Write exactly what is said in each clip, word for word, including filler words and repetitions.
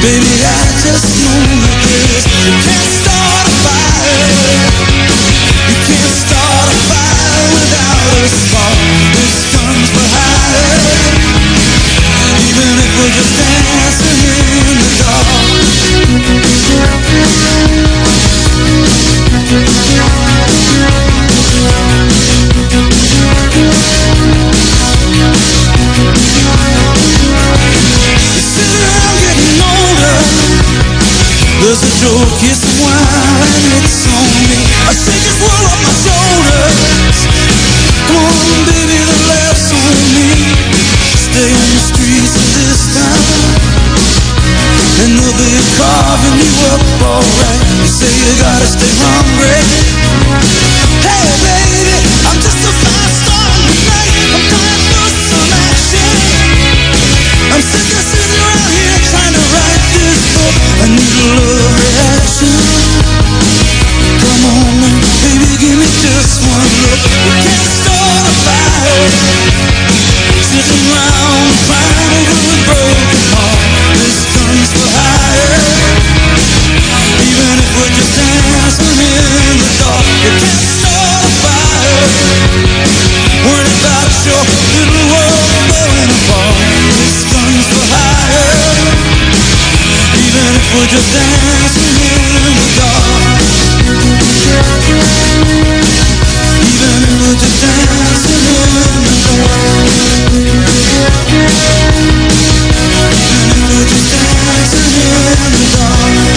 Baby, I just know this. You can't start a fire. You can't start a fire without a spark. This comes for higher. Even if we're just dancing in the dark. You sit around getting older. There's a joke, it's a while and it's on me. I shake this world off my shoulders. Come on, baby, the laugh's on me. Stay on the streets of this town, and they'll be carving you up alright. You say you gotta stay hungry. Hey baby, I'm just a fast star tonight. I'm coming for some action. I'm sick of sitting around here trying to write this book. I need a love reaction. Come on, baby, give me just one look. You can't start a fire sitting around crying over a broken heart. This comes for higher. Even if we're just dancing in the dark, you can't start a fire. Worried about your little world falling apart. This comes for higher. Even if we're just dancing in the dark. Even if we're just dancing in the dark. Even if we're just dancing in the dark.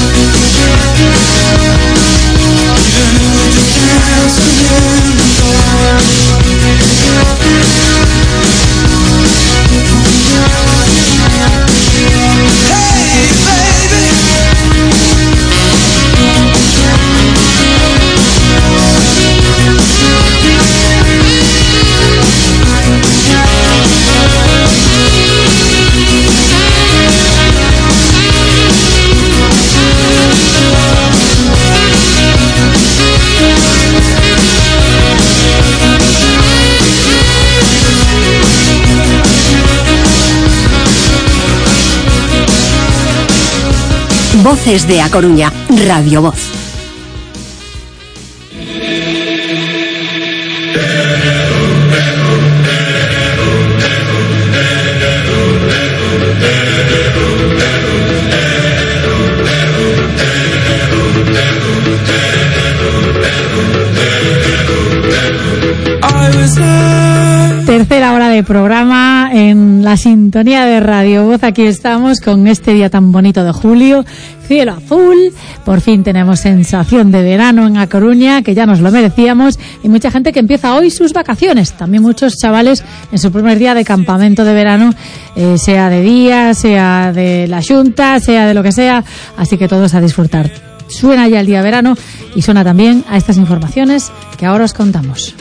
Even if we're just dancing in the dark. Hey baby, Voces de A Coruña, Radio Voz. Tercera hora de programa en la sintonía de Radio Voz. Aquí estamos con este día tan bonito de julio, cielo azul, por fin tenemos sensación de verano en A Coruña, que ya nos lo merecíamos, y mucha gente que empieza hoy sus vacaciones, también muchos chavales en su primer día de campamento de verano, eh, sea de día, sea de la Xunta, sea de lo que sea, así que todos a disfrutar. Suena ya el día verano y suena también a estas informaciones que ahora os contamos.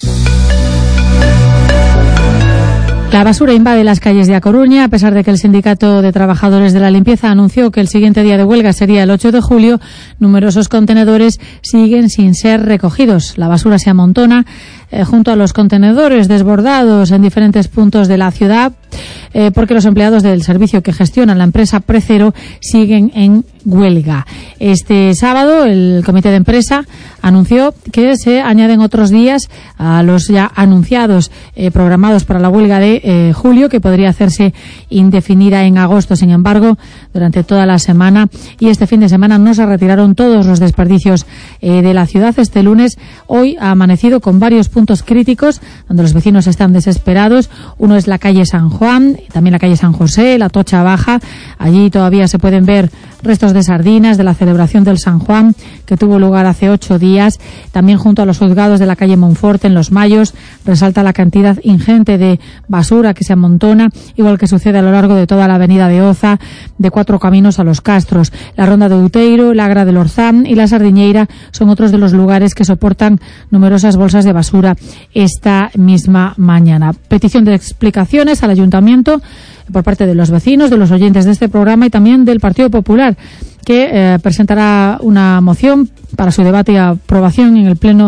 La basura invade las calles de A Coruña. A pesar de que el Sindicato de Trabajadores de la Limpieza anunció que el siguiente día de huelga sería el ocho de julio, numerosos contenedores siguen sin ser recogidos. La basura se amontona eh, junto a los contenedores desbordados en diferentes puntos de la ciudad, eh, porque los empleados del servicio que gestionan la empresa Precero siguen en huelga. Este sábado el comité de empresa anunció que se añaden otros días a los ya anunciados, eh, programados para la huelga de eh, julio, que podría hacerse indefinida en agosto. Sin embargo, durante toda la semana y este fin de semana no se retiraron todos los desperdicios eh, de la ciudad. Este lunes, hoy ha amanecido con varios puntos críticos donde los vecinos están desesperados. Uno es la calle San Juan, también la calle San José, la Tocha Baja. Allí todavía se pueden ver restos de sardinas de la celebración del San Juan, que tuvo lugar hace ocho días. También junto a los juzgados de la calle Monforte, en Los Mayos, resalta la cantidad ingente de basura que se amontona, igual que sucede a lo largo de toda la avenida de Oza, de Cuatro Caminos a Los Castros. La Ronda de Outeiro, la Agra del Orzán y la Sardiñeira son otros de los lugares que soportan numerosas bolsas de basura esta misma mañana. Petición de explicaciones al Ayuntamiento por parte de los vecinos, de los oyentes de este programa y también del Partido Popular, que eh, presentará una moción para su debate y aprobación en el Pleno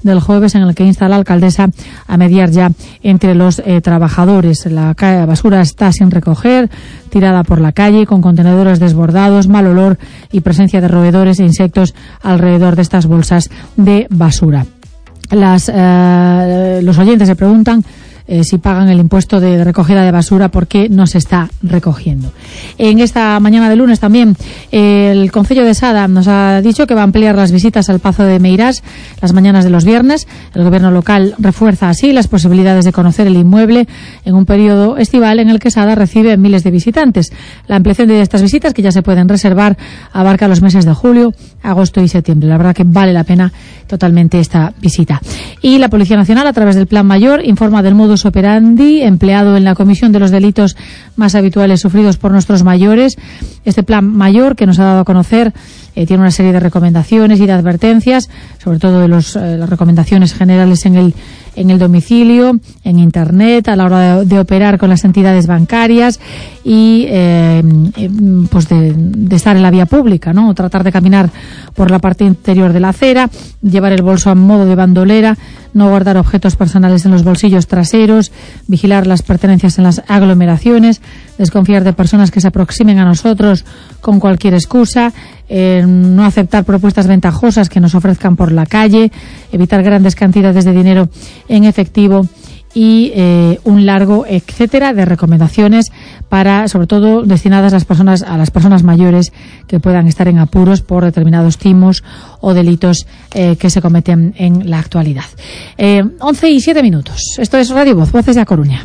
del jueves, en el que insta a la alcaldesa a mediar ya entre los eh, trabajadores. La basura está sin recoger, tirada por la calle, con contenedores desbordados, mal olor y presencia de roedores e insectos alrededor de estas bolsas de basura. Las, eh, los oyentes se preguntan Eh, si pagan el impuesto de recogida de basura, ¿por qué no se está recogiendo? En esta mañana de lunes también eh, el Concello de Sada nos ha dicho que va a ampliar las visitas al Pazo de Meirás las mañanas de los viernes. El gobierno local refuerza así las posibilidades de conocer el inmueble en un periodo estival en el que Sada recibe miles de visitantes. La ampliación de estas visitas, que ya se pueden reservar, abarca los meses de julio, agosto y septiembre. La verdad que vale la pena totalmente esta visita. Y la Policía Nacional, a través del Plan Mayor, informa del modus operandi empleado en la comisión de los delitos más habituales sufridos por nuestros mayores. Este Plan Mayor, que nos ha dado a conocer, eh, tiene una serie de recomendaciones y de advertencias, sobre todo de los, eh, las recomendaciones generales en el en el domicilio, en Internet, a la hora de, de operar con las entidades bancarias y eh, pues de, de estar en la vía pública, ¿no? Tratar de caminar por la parte interior de la acera, llevar el bolso a modo de bandolera, no guardar objetos personales en los bolsillos traseros, vigilar las pertenencias en las aglomeraciones, desconfiar de personas que se aproximen a nosotros con cualquier excusa, eh, no aceptar propuestas ventajosas que nos ofrezcan por la calle, evitar grandes cantidades de dinero en efectivo y eh, un largo etcétera de recomendaciones para, sobre todo, destinadas a las personas a las personas mayores que puedan estar en apuros por determinados timos o delitos eh, que se cometen en la actualidad. Eh, once y siete minutos. Esto es Radio Voz, Voces de A Coruña.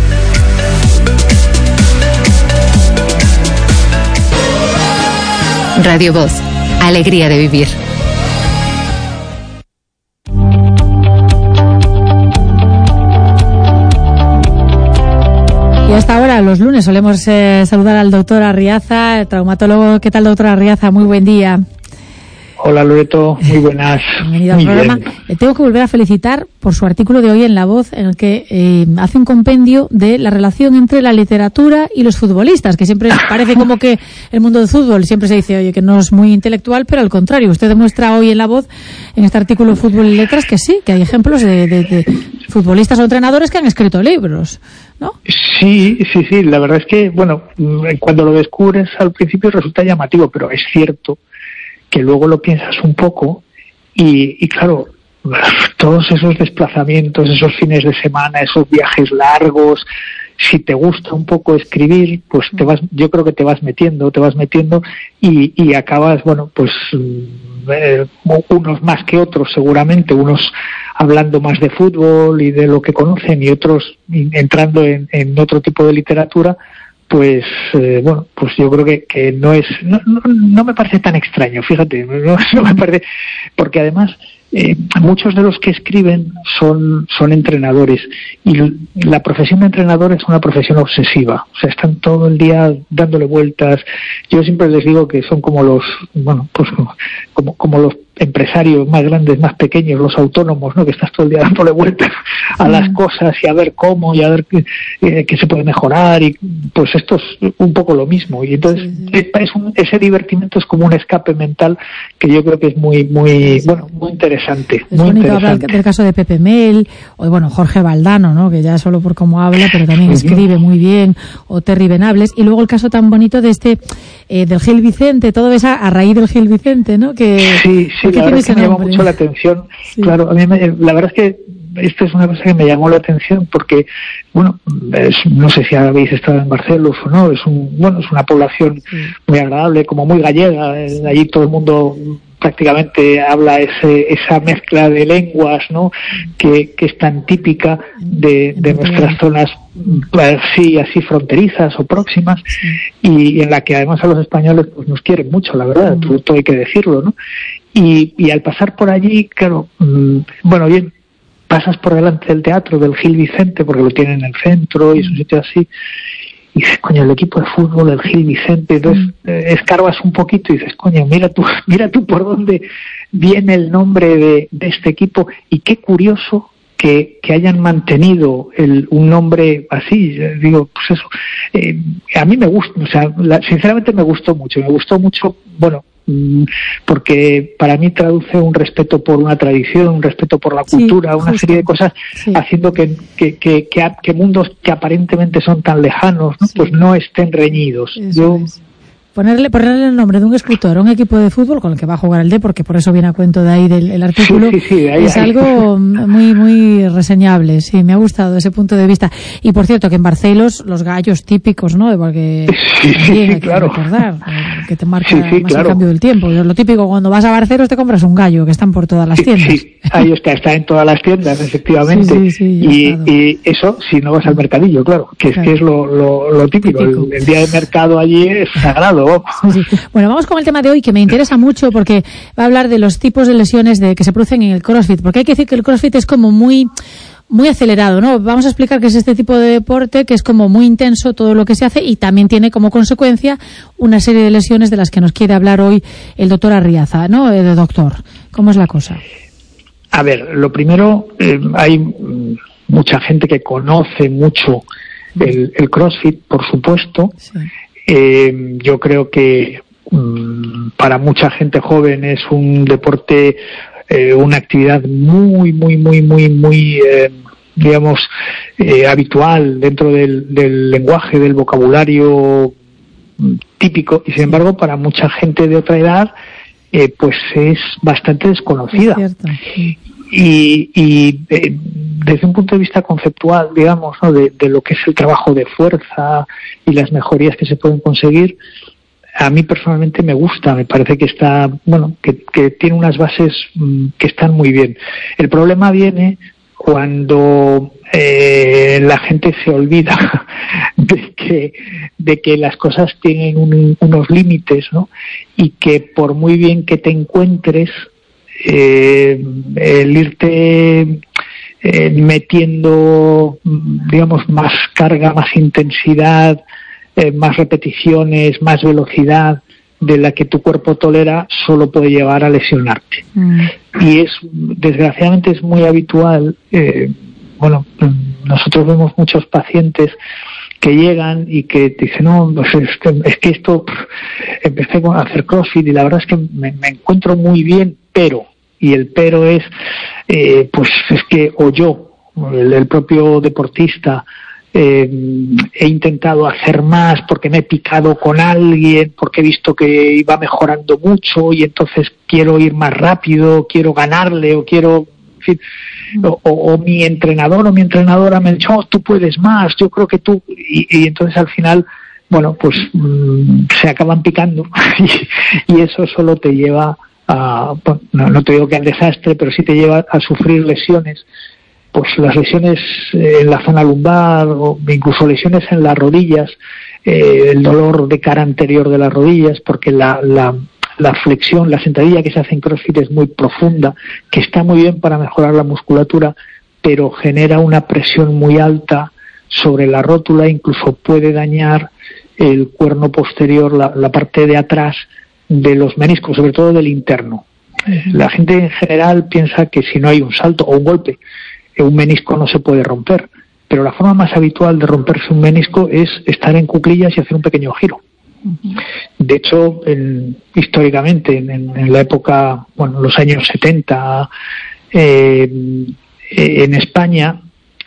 Radio Voz, alegría de vivir. Y hasta ahora, los lunes, solemos eh, saludar al doctor Arriaza, el traumatólogo. ¿Qué tal, doctor Arriaza? Muy buen día. Hola, Loreto, muy buenas. Bienvenido al muy programa. Bien. Le tengo que volver a felicitar por su artículo de hoy en La Voz, en el que eh, hace un compendio de la relación entre la literatura y los futbolistas, que siempre parece como que el mundo del fútbol siempre se dice, oye, que no es muy intelectual, pero al contrario, usted demuestra hoy en La Voz, en este artículo Fútbol y Letras, que sí, que hay ejemplos de, de, de futbolistas o entrenadores que han escrito libros, ¿no? Sí, sí, sí, la verdad es que, bueno, cuando lo descubres al principio resulta llamativo, pero es cierto que luego lo piensas un poco y, y claro, todos esos desplazamientos, esos fines de semana, esos viajes largos, si te gusta un poco escribir, pues te vas, yo creo que te vas metiendo, te vas metiendo y, y acabas, bueno, pues eh, unos más que otros seguramente, unos hablando más de fútbol y de lo que conocen y otros entrando en, en otro tipo de literatura. Pues eh, bueno, pues yo creo que, que no es, no, no, no me parece tan extraño, fíjate, no, no me parece, porque además eh, muchos de los que escriben son son entrenadores y la profesión de entrenador es una profesión obsesiva, o sea, están todo el día dándole vueltas. Yo siempre les digo que son como los, bueno, pues como como los empresarios más grandes, más pequeños, los autónomos, ¿no? Que estás todo el día dándole vueltas a las cosas y a ver cómo y a ver qué, eh, qué se puede mejorar y pues esto es un poco lo mismo y entonces sí. es un, ese divertimento es como un escape mental que yo creo que es muy muy sí. bueno muy interesante. Es muy bonito interesante. hablar del caso de Pepe Mel o bueno Jorge Valdano, ¿no? Que ya solo por cómo habla, pero también uh-huh. escribe muy bien, o Terry Venables, y luego el caso tan bonito de este eh, del Gil Vicente, todo eso a raíz del Gil Vicente, ¿no? Que sí, sí, la verdad es que me llamó mucho la atención. Sí. Claro, a mí me, la verdad es que esto es una cosa que me llamó la atención porque, bueno, es, no sé si habéis estado en Barcelos o no, es un, bueno, es una población sí. muy agradable, como muy gallega, allí todo el mundo prácticamente habla ese, esa mezcla de lenguas, ¿no? Que, que es tan típica de, de nuestras zonas, pues, sí, así fronterizas o próximas, sí. y, y en la que además a los españoles pues nos quieren mucho, la verdad, mm. todo hay que decirlo, ¿no? Y, y al pasar por allí, claro, mmm, bueno, bien, pasas por delante del teatro del Gil Vicente, porque lo tienen en el centro y es un sitio así, y dices, coño, el equipo de fútbol, el Gil Vicente, entonces eh, escarbas un poquito y dices, coño, mira tú, mira tú por dónde viene el nombre de, de este equipo, y qué curioso que, que hayan mantenido el, un nombre así, digo, pues eso, eh, a mí me gusta, o sea, la, sinceramente me gustó mucho, me gustó mucho, bueno, porque para mí traduce un respeto por una tradición, un respeto por la cultura, sí, una justo. serie de cosas, sí. haciendo que, que, que, que, que mundos que aparentemente son tan lejanos, ¿no? Sí. pues no estén reñidos. Eso Yo es. Ponerle, ponerle el nombre de un escritor a un equipo de fútbol con el que va a jugar el D, porque por eso viene a cuento de ahí del el artículo, sí, sí, sí, de ahí, es ahí. algo muy muy reseñable. Sí, me ha gustado ese punto de vista. Y por cierto, que en Barcelos los gallos típicos, ¿no? Porque sí, sí, hay sí, que claro. recordar que te marca sí, sí, más claro. el cambio del tiempo. Lo típico, cuando vas a Barcelos te compras un gallo, que están por todas las tiendas. Sí, sí, ahí está, está en todas las tiendas, efectivamente. Sí, sí, sí, y, y eso si no vas al mercadillo, claro, que es, claro. que es lo, lo, lo típico. típico. El, el día de mercado allí es sagrado. Sí, sí. Bueno, vamos con el tema de hoy, que me interesa mucho porque va a hablar de los tipos de lesiones de que se producen en el CrossFit, porque hay que decir que el CrossFit es como muy muy acelerado, ¿no? Vamos a explicar qué es este tipo de deporte, que es como muy intenso todo lo que se hace y también tiene como consecuencia una serie de lesiones de las que nos quiere hablar hoy el doctor Arriaza, ¿no? El doctor, ¿cómo es la cosa? A ver, lo primero, eh, hay mucha gente que conoce mucho el, el CrossFit, por supuesto. Sí. Eh, yo creo que um, para mucha gente joven es un deporte, eh, una actividad muy, muy, muy, muy, muy, eh, digamos, eh, habitual dentro del, del lenguaje, del vocabulario típico, y sin embargo para mucha gente de otra edad eh, pues es bastante desconocida. Es cierto, sí. Y, y eh, desde un punto de vista conceptual, digamos, ¿no? de, de lo que es el trabajo de fuerza y las mejorías que se pueden conseguir, a mí personalmente me gusta, me parece que está, bueno, que, que tiene unas bases mmm, que están muy bien. El problema viene cuando eh, la gente se olvida de que de que las cosas tienen un, unos límites, ¿no? Y que por muy bien que te encuentres, eh, el irte eh, metiendo, digamos, más carga, más intensidad, eh, más repeticiones, más velocidad de la que tu cuerpo tolera, solo puede llevar a lesionarte. Mm. Y es, desgraciadamente, es muy habitual. Eh, bueno, nosotros vemos muchos pacientes que llegan y que te dicen, no, pues es, que, es que esto, pff, empecé a hacer CrossFit y la verdad es que me, me encuentro muy bien, pero, y el pero es, eh, pues es que, o yo, el, el propio deportista, Eh, he intentado hacer más porque me he picado con alguien, porque he visto que iba mejorando mucho y entonces quiero ir más rápido, quiero ganarle o quiero, en fin, o, o, o mi entrenador o mi entrenadora me ha dicho, oh, tú puedes más, yo creo que tú, y, y entonces al final, bueno, pues mmm, se acaban picando y, y eso solo te lleva a, bueno, no, no te digo que al desastre, pero sí te lleva a sufrir lesiones. Pues las lesiones en la zona lumbar o incluso lesiones en las rodillas, eh, el dolor de cara anterior de las rodillas, porque la, la, la flexión, la sentadilla que se hace en CrossFit es muy profunda, que está muy bien para mejorar la musculatura, pero genera una presión muy alta sobre la rótula, incluso puede dañar el cuerno posterior, la, la parte de atrás de los meniscos, sobre todo del interno. La gente en general piensa que si no hay un salto o un golpe, un menisco no se puede romper, pero la forma más habitual de romperse un menisco es estar en cuclillas y hacer un pequeño giro. Uh-huh. De hecho, en, históricamente, en, en la época, bueno, los años setenta, eh, en España,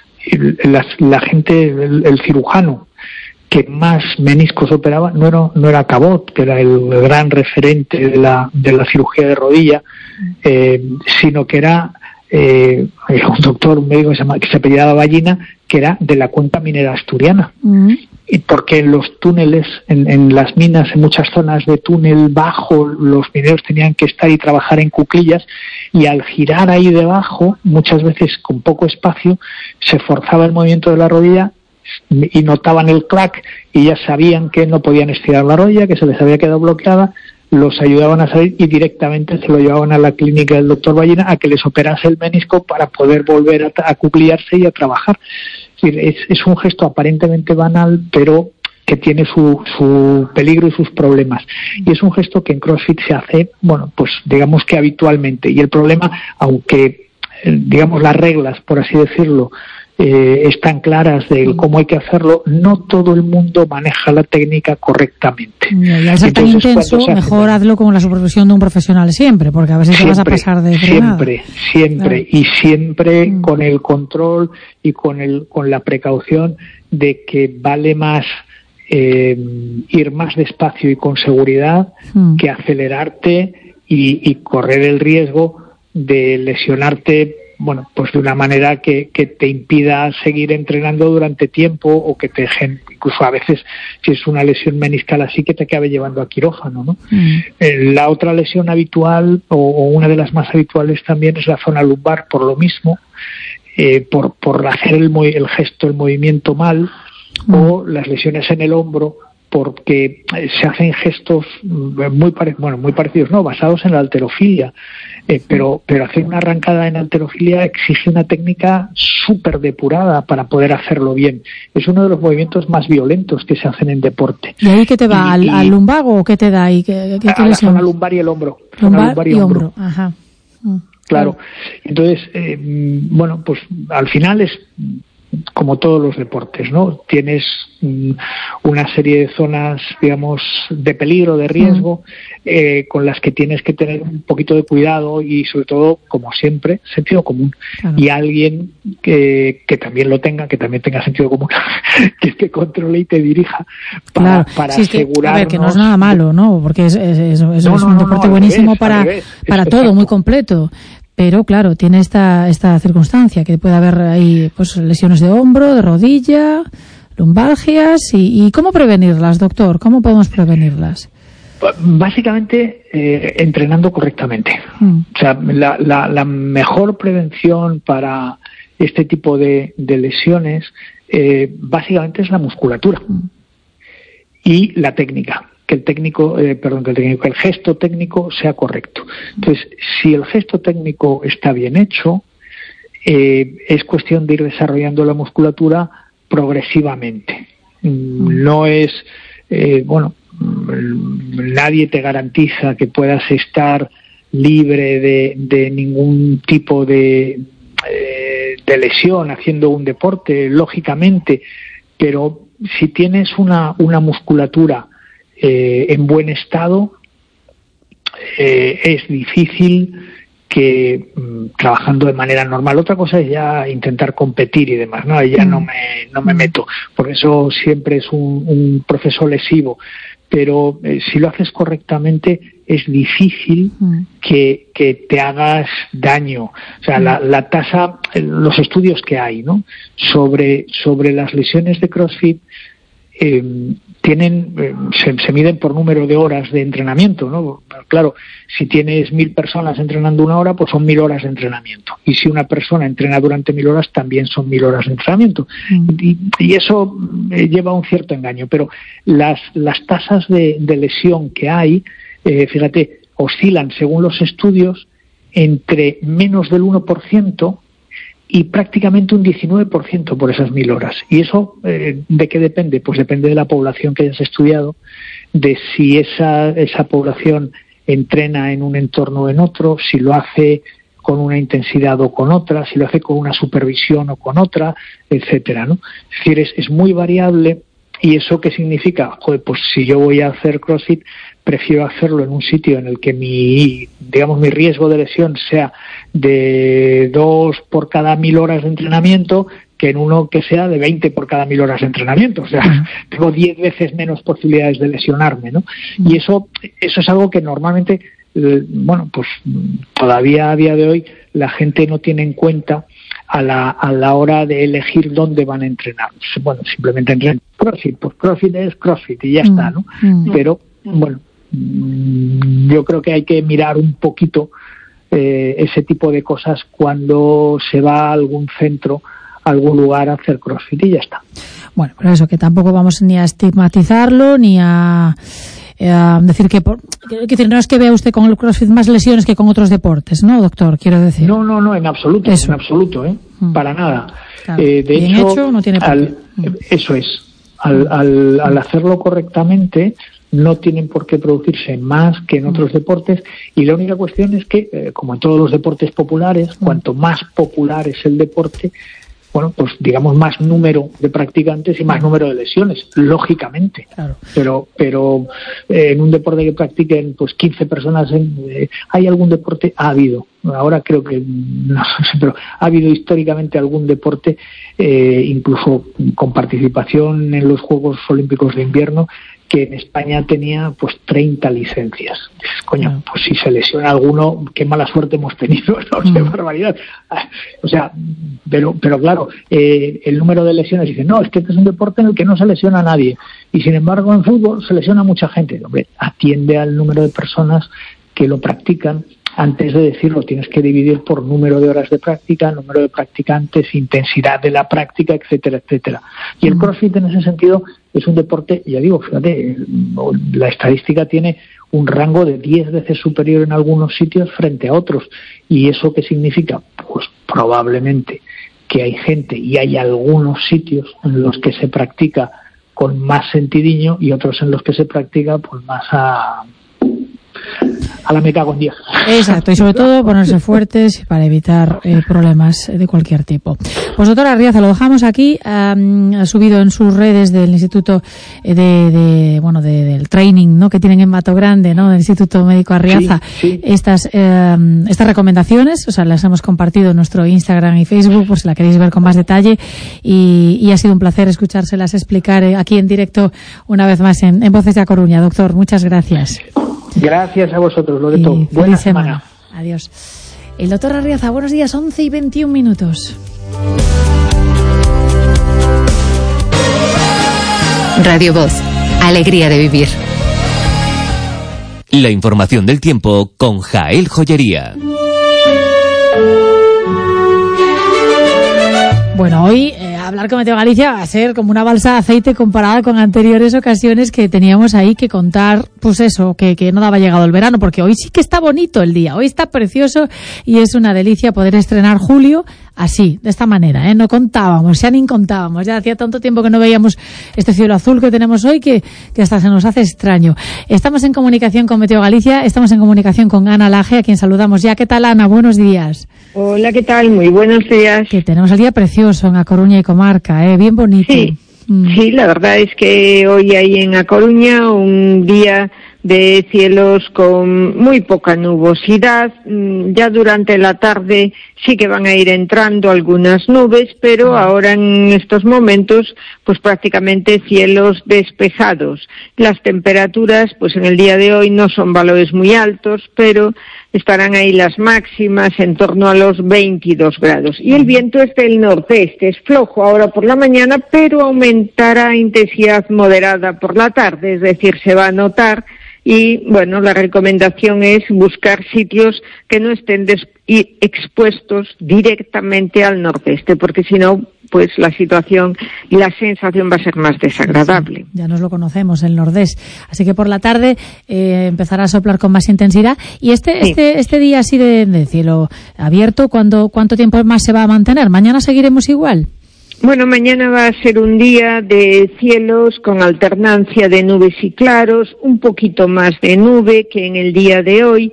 la, la gente, el, el cirujano que más meniscos operaba no era, no era Cabot, que era el gran referente de la, de la cirugía de rodilla, eh, sino que era Eh, un doctor, un médico que se, llama, que se apellidaba Ballina, que era de la cuenca minera asturiana. Uh-huh. Y porque en los túneles, en, en las minas, en muchas zonas de túnel bajo, los mineros tenían que estar y trabajar en cuclillas, y al girar ahí debajo, muchas veces con poco espacio, se forzaba el movimiento de la rodilla y notaban el clac y ya sabían que no podían estirar la rodilla, que se les había quedado bloqueada, los ayudaban a salir y directamente se lo llevaban a la clínica del doctor Ballina a que les operase el menisco para poder volver a, a cuclillarse y a trabajar. Es decir, es, es un gesto aparentemente banal, pero que tiene su, su peligro y sus problemas. Y es un gesto que en CrossFit se hace, bueno, pues digamos que habitualmente. Y el problema, aunque, digamos, las reglas, por así decirlo, eh, están claras de cómo hay que hacerlo, no todo el mundo maneja la técnica correctamente. Y al ser tan intenso, mejor hazlo con la supervisión de un profesional siempre, porque a veces siempre, te vas a pasar de frenada. Siempre, siempre, claro. Y siempre mm. con el control y con el con la precaución de que vale más eh, ir más despacio y con seguridad mm. que acelerarte y, y correr el riesgo de lesionarte, bueno, pues de una manera que, que te impida seguir entrenando durante tiempo, o que te dejen, incluso a veces, si es una lesión meniscal así, que te acabe llevando a quirófano, ¿no? Mm. Eh, la otra lesión habitual, o, o una de las más habituales también, es la zona lumbar, por lo mismo, eh, por, por hacer el, el gesto, el movimiento mal, mm. o las lesiones en el hombro, porque se hacen gestos muy pare- bueno muy parecidos, no, basados en la halterofilia, eh, pero pero hacer una arrancada en halterofilia exige una técnica súper depurada para poder hacerlo bien. Es uno de los movimientos más violentos que se hacen en deporte. ¿Y ahí qué te va? ¿Al, al lumbago o qué te da ahí? ¿Qué, qué a la zona lumbar y el hombro. Lumbar, lumbar y, y hombro. hombro. Ajá. Mm, claro. claro. Entonces, eh, bueno, pues al final es como todos los deportes, ¿no? Tienes mm, una serie de zonas, digamos, de peligro, de riesgo, mm. eh, con las que tienes que tener un poquito de cuidado y, sobre todo, como siempre, sentido común. Claro. Y alguien que, que también lo tenga, que también tenga sentido común, que te controle y te dirija para, claro. para sí, es que, asegurarnos... A ver, que no es nada malo, ¿no? Porque es, es, es, es, no, es un no, deporte no, buenísimo revés, para, para todo, muy completo. Pero claro, tiene esta esta circunstancia, que puede haber ahí pues lesiones de hombro, de rodilla, lumbalgias. ¿Y, y cómo prevenirlas, doctor? ¿Cómo podemos prevenirlas? Básicamente eh, entrenando correctamente. Mm. O sea, la, la, la mejor prevención para este tipo de, de lesiones eh, básicamente es la musculatura mm. y la técnica. que el técnico, eh, perdón, que el técnico, el gesto técnico sea correcto. Entonces, si el gesto técnico está bien hecho, eh, es cuestión de ir desarrollando la musculatura progresivamente. No es, eh, bueno, nadie te garantiza que puedas estar libre de, de ningún tipo de, eh, de lesión haciendo un deporte, lógicamente, pero si tienes una, una musculatura Eh, en buen estado, eh, es difícil que mm, trabajando de manera normal. Otra cosa es ya intentar competir y demás, ¿no? Ahí ya no me, no me meto, porque eso siempre es un, un proceso lesivo. Pero eh, si lo haces correctamente, es difícil mm. que, que te hagas daño. O sea, mm. la, la tasa, los estudios que hay, ¿no?, sobre, sobre las lesiones de CrossFit, eh, tienen eh, se, se miden por número de horas de entrenamiento, ¿no? Claro, si tienes mil personas entrenando una hora, pues son mil horas de entrenamiento. Y si una persona entrena durante mil horas, también son mil horas de entrenamiento. Mm. Y, y eso eh, lleva a un cierto engaño. Pero las, las tasas de, de lesión que hay, eh, fíjate, oscilan, según los estudios, entre menos del uno por ciento y prácticamente un diecinueve por ciento por esas mil horas. ¿Y eso eh, de qué depende? Pues depende de la población que hayas estudiado, de si esa, esa población entrena en un entorno o en otro, si lo hace con una intensidad o con otra, si lo hace con una supervisión o con otra, etcétera, ¿no? Es decir, es, es muy variable. ¿Y eso qué significa? Joder, pues si yo voy a hacer CrossFit, prefiero hacerlo en un sitio en el que mi, digamos, mi riesgo de lesión sea de dos por cada mil horas de entrenamiento, que en uno que sea de veinte por cada mil horas de entrenamiento. O sea, uh-huh. tengo diez veces menos posibilidades de lesionarme, ¿no? Uh-huh. Y eso, eso es algo que normalmente, eh, bueno, pues todavía a día de hoy la gente no tiene en cuenta a la, a la hora de elegir dónde van a entrenar. Bueno, simplemente entrenan CrossFit, pues CrossFit es CrossFit y ya uh-huh. está, ¿no? Uh-huh. Pero, bueno, yo creo que hay que mirar un poquito eh, ese tipo de cosas cuando se va a algún centro, a algún lugar a hacer CrossFit y ya está. Bueno, pero eso, que tampoco vamos ni a estigmatizarlo ni a, a decir que, por, que decir, no es que vea usted con el CrossFit más lesiones que con otros deportes, ¿no, doctor? Quiero decir. No, no, no, en absoluto, eso. en absoluto, ¿eh? Mm. Para nada. Claro. Eh, de Bien hecho, hecho, no tiene por al, qué. Eso es. Al, al, al hacerlo correctamente, no tienen por qué producirse más que en otros deportes, y la única cuestión es que, eh, como en todos los deportes populares, cuanto más popular es el deporte, bueno, pues digamos más número de practicantes y más número de lesiones, lógicamente. Claro. Pero, pero eh, en un deporte que practiquen pues quince personas, en, eh, ¿hay algún deporte? Ha habido. Ahora creo que no sé, pero ha habido históricamente algún deporte, eh, incluso con participación en los Juegos Olímpicos de Invierno, que en España tenía pues treinta licencias. Coño, pues si se lesiona alguno, qué mala suerte hemos tenido, no sé, barbaridad. O sea, pero pero claro, eh, el número de lesiones, dice, no, es que este es un deporte en el que no se lesiona a nadie, y sin embargo en fútbol se lesiona a mucha gente. Hombre, atiende al número de personas que lo practican. Antes de decirlo, tienes que dividir por número de horas de práctica, número de practicantes, intensidad de la práctica, etcétera, etcétera. Y el CrossFit en ese sentido es un deporte, ya digo, fíjate, la estadística tiene un rango de diez veces superior en algunos sitios frente a otros. ¿Y eso qué significa? Pues probablemente que hay gente y hay algunos sitios en los que se practica con más sentidiño y otros en los que se practica pues más a... a la me cago en diez. Exacto, y sobre todo ponerse fuertes para evitar eh, problemas de cualquier tipo. Pues doctora Arriaza, lo dejamos aquí. Um, ha subido en sus redes del Instituto de, de bueno, de, del training, ¿no?, que tienen en Mato Grande, ¿no?, del Instituto Médico Arriaza, sí, sí. estas eh, estas recomendaciones, o sea, las hemos compartido en nuestro Instagram y Facebook, por si la queréis ver con más detalle, y, y ha sido un placer escuchárselas explicar aquí en directo una vez más en, en Voces de A Coruña. Doctor, muchas gracias. Gracias a vosotros, Loreto. Buena semana. semana. Adiós. El doctor Arriaza, buenos días, once y veintiún minutos. Radio Voz, alegría de vivir. La información del tiempo con Jael Joyería. Bueno, hoy eh, hablar con Meteo Galicia va a ser como una balsa de aceite comparada con anteriores ocasiones que teníamos ahí que contar, pues eso, que, que no daba llegado el verano, porque hoy sí que está bonito el día, hoy está precioso y es una delicia poder estrenar julio así, de esta manera, ¿eh? No contábamos, ya ni contábamos, ya hacía tanto tiempo que no veíamos este cielo azul que tenemos hoy que, que hasta se nos hace extraño. Estamos en comunicación con Meteo Galicia, estamos en comunicación con Ana Laje, a quien saludamos ya. ¿Qué tal, Ana? Buenos días. Hola, ¿qué tal? Muy buenos días. Que tenemos el día precioso en A Coruña y comarca, ¿eh? Bien bonito. Sí, mm. sí, la verdad es que hoy hay en A Coruña un día de cielos con muy poca nubosidad. Ya durante la tarde sí que van a ir entrando algunas nubes, pero ahora en estos momentos pues prácticamente cielos despejados. Las temperaturas pues en el día de hoy no son valores muy altos, pero estarán ahí las máximas en torno a los veintidós grados. Y el viento es del nordeste, es flojo ahora por la mañana, pero aumentará intensidad moderada por la tarde, es decir, se va a notar. Y, bueno, la recomendación es buscar sitios que no estén des- y expuestos directamente al nordeste, porque si no, pues la situación y la sensación va a ser más desagradable. Sí, ya nos lo conocemos, el nordés. Así que por la tarde eh, empezará a soplar con más intensidad. Y este sí. este este día así de, de cielo abierto, ¿cuándo, ¿cuánto tiempo más se va a mantener? ¿Mañana seguiremos igual? Bueno, mañana va a ser un día de cielos con alternancia de nubes y claros, un poquito más de nube que en el día de hoy,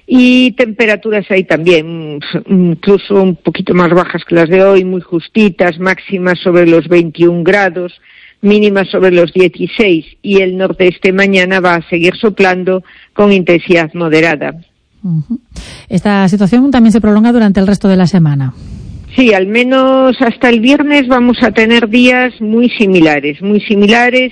y temperaturas ahí también, incluso un poquito más bajas que las de hoy, muy justitas, máximas sobre los veintiún grados, mínimas sobre los dieciséis, y el nordeste mañana va a seguir soplando con intensidad moderada. Uh-huh. Esta situación también se prolonga durante el resto de la semana. Sí, al menos hasta el viernes vamos a tener días muy similares, muy similares,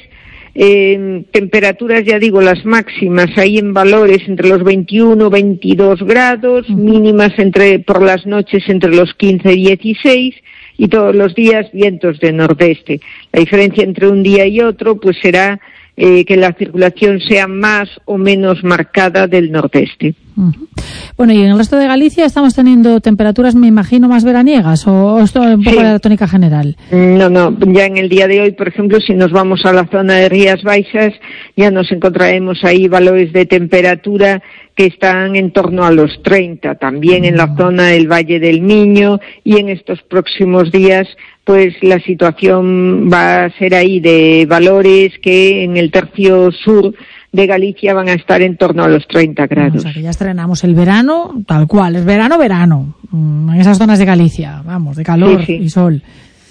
eh, temperaturas, ya digo, las máximas ahí en valores entre los veintiuno, veintidós grados, uh-huh. mínimas entre por las noches entre los quince y dieciséis, y todos los días vientos de nordeste. La diferencia entre un día y otro pues será eh, que la circulación sea más o menos marcada del nordeste. Uh-huh. Bueno, y en el resto de Galicia estamos teniendo temperaturas, me imagino, más veraniegas, o esto es un poco sí. de la tónica general. No, no, ya en el día de hoy, por ejemplo, si nos vamos a la zona de Rías Baixas, ya nos encontraremos ahí valores de temperatura que están en torno a los treinta, también uh-huh. en la zona del Valle del Miño, y en estos próximos días pues la situación va a ser ahí de valores que en el tercio sur de Galicia van a estar en torno a los treinta grados. O sea, que ya estrenamos el verano tal cual, es verano, verano, en esas zonas de Galicia, vamos, de calor sí, sí. y sol.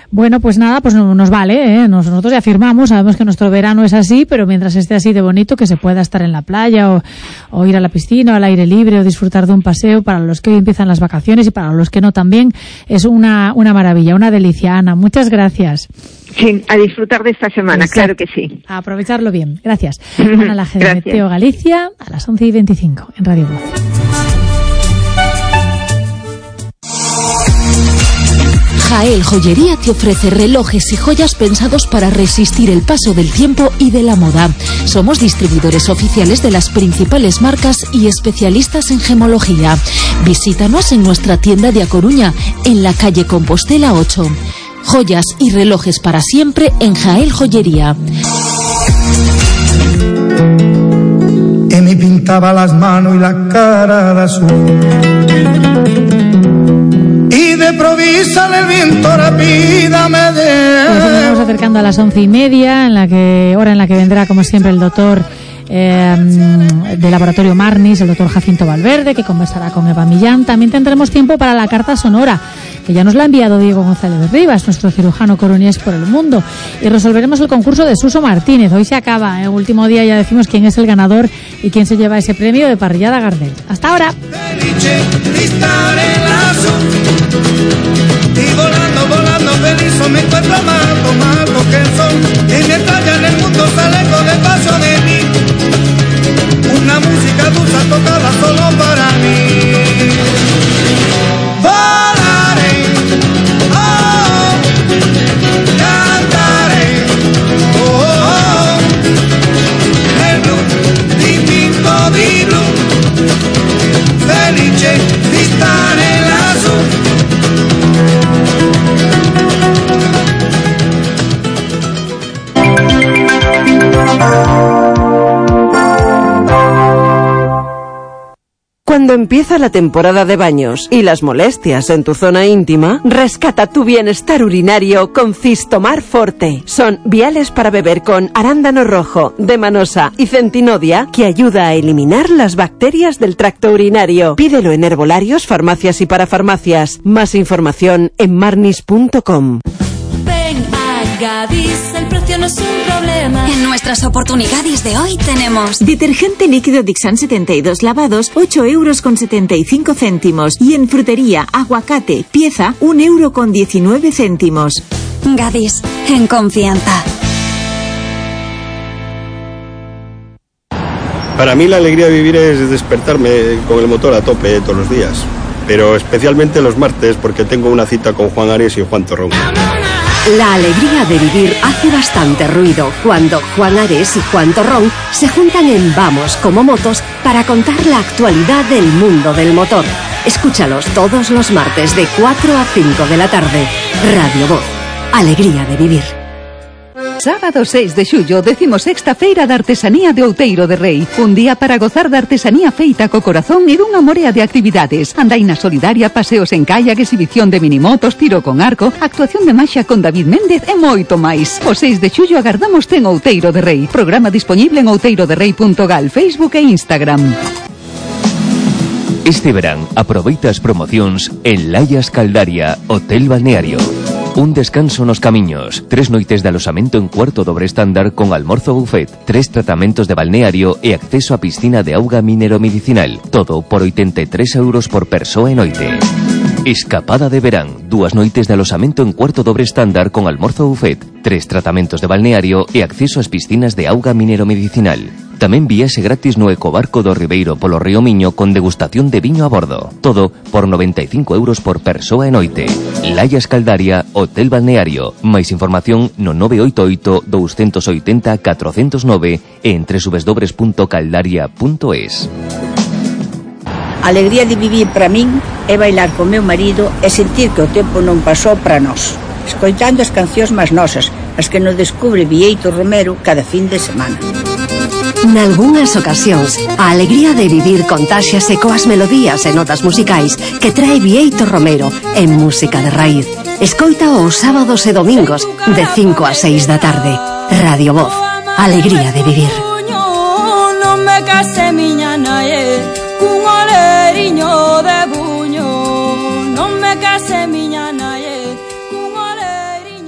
Bueno, pues nada, pues no, nos vale, ¿eh? Nosotros ya firmamos, sabemos que nuestro verano es así, pero mientras esté así de bonito, que se pueda estar en la playa o, o ir a la piscina o al aire libre o disfrutar de un paseo, para los que hoy empiezan las vacaciones y para los que no también, es una, una maravilla, una delicia. Ana, muchas gracias. Sí, a disfrutar de esta semana, exacto. Claro que sí. A aprovecharlo bien, gracias. Ana Laje de Meteo Galicia, a las once y veinticinco en Radio Voz. Jael Joyería te ofrece relojes y joyas pensados para resistir el paso del tiempo y de la moda. Somos distribuidores oficiales de las principales marcas y especialistas en gemología. Visítanos en nuestra tienda de A Coruña, en la calle Compostela ocho. Joyas y relojes para siempre en Jael Joyería. Y me pintaba las manos y la cara de azul. Y de provisa el viento rápida me de... Nos estamos acercando a las once y media, en la que, hora en la que vendrá, como siempre, el doctor eh, del laboratorio Marnis, el doctor Jacinto Valverde, que conversará con Eva Millán. También tendremos tiempo para la carta sonora, que ya nos la ha enviado Diego González de Rivas, nuestro cirujano coruñés por el mundo. Y resolveremos el concurso de Suso Martínez. Hoy se acaba, el último día ya decimos quién es el ganador y quién se lleva ese premio de parrillada Gardel. ¡Hasta ahora! Y volando, volando feliz me encuentro amado, amado que el sol en estrella en el mundo sale con el paso de mí. Una música dulce tocada solo para mí. Volaré, oh, cantaré, oh, oh, el blu, distinto di blu, felice di stare lassù. Cuando empieza la temporada de baños y las molestias en tu zona íntima, rescata tu bienestar urinario con Cistomar Forte. Son viales para beber con arándano rojo, demanosa y centinodia que ayuda a eliminar las bacterias del tracto urinario. Pídelo en herbolarios, farmacias y parafarmacias. Más información en marnis punto com. Ven a Gadis, el precio no es un problema. En nuestras oportunidades de hoy tenemos detergente líquido Dixan setenta y dos lavados, ocho euros con setenta y cinco céntimos. Y en frutería, aguacate, pieza, un euro con diecinueve céntimos. Gadis, en confianza. Para mí la alegría de vivir es despertarme con el motor a tope todos los días. Pero especialmente los martes porque tengo una cita con Juan Ares y Juan Torrón. La alegría de vivir hace bastante ruido cuando Juan Ares y Juan Torrón se juntan en Vamos como Motos para contar la actualidad del mundo del motor. Escúchalos todos los martes de cuatro a cinco de la tarde. Radio Voz. Alegría de vivir. Sábado seis de xullo, decimosexta Feira de Artesanía de Outeiro de Rei. Un día para gozar da artesanía feita co corazón e dunha morea de actividades. Andaina solidaria, paseos en kayak, exhibición de minimotos, tiro con arco, actuación de maxia con David Méndez e moito máis. O seis de xullo agardamos en Outeiro de Rei. Programa disponible en outeiroderrei punto gal, Facebook e Instagram. Este verán aproveita as promocións en Layas Caldaria, Hotel Balneario. Un descanso nos camiños, tres noites de alosamento en cuarto dobre estándar con almorzo buffet, tres tratamentos de balneario e acceso a piscina de auga mineromedicinal. Todo por oitenta e tres euros por persoa e noite. Escapada de verán, dúas noites de alosamento en cuarto dobre estándar con almorzo buffet, tres tratamentos de balneario e acceso ás piscinas de auga mineromedicinal. Tamén viaxe gratis no ecobarco do Ribeiro polo Río Miño con degustación de viño a bordo. Todo por noventa e cinco euros por persoa e noite. Layas Caldaria, Hotel Balneario. Máis información no nove oito oito, dous oito zero, catro zero nove e en doble u doble u doble u punto caldaria punto es. A alegría de vivir para min é bailar con meu marido e sentir que o tempo non pasou para nós. Escoitando as cancións máis nosas, as que nos descubre Bieito Romero cada fin de semana. Nalgúnas ocasións, a alegría de vivir contáxiase coas melodías e notas musicais que trae Bieito Romero en Música de Raíz. Escoita os sábados e domingos de cinco a seis da tarde. Radio Voz. Alegría de vivir. Non me case miña nae cun oleriño de buño. Non me case miña nae cun oleriño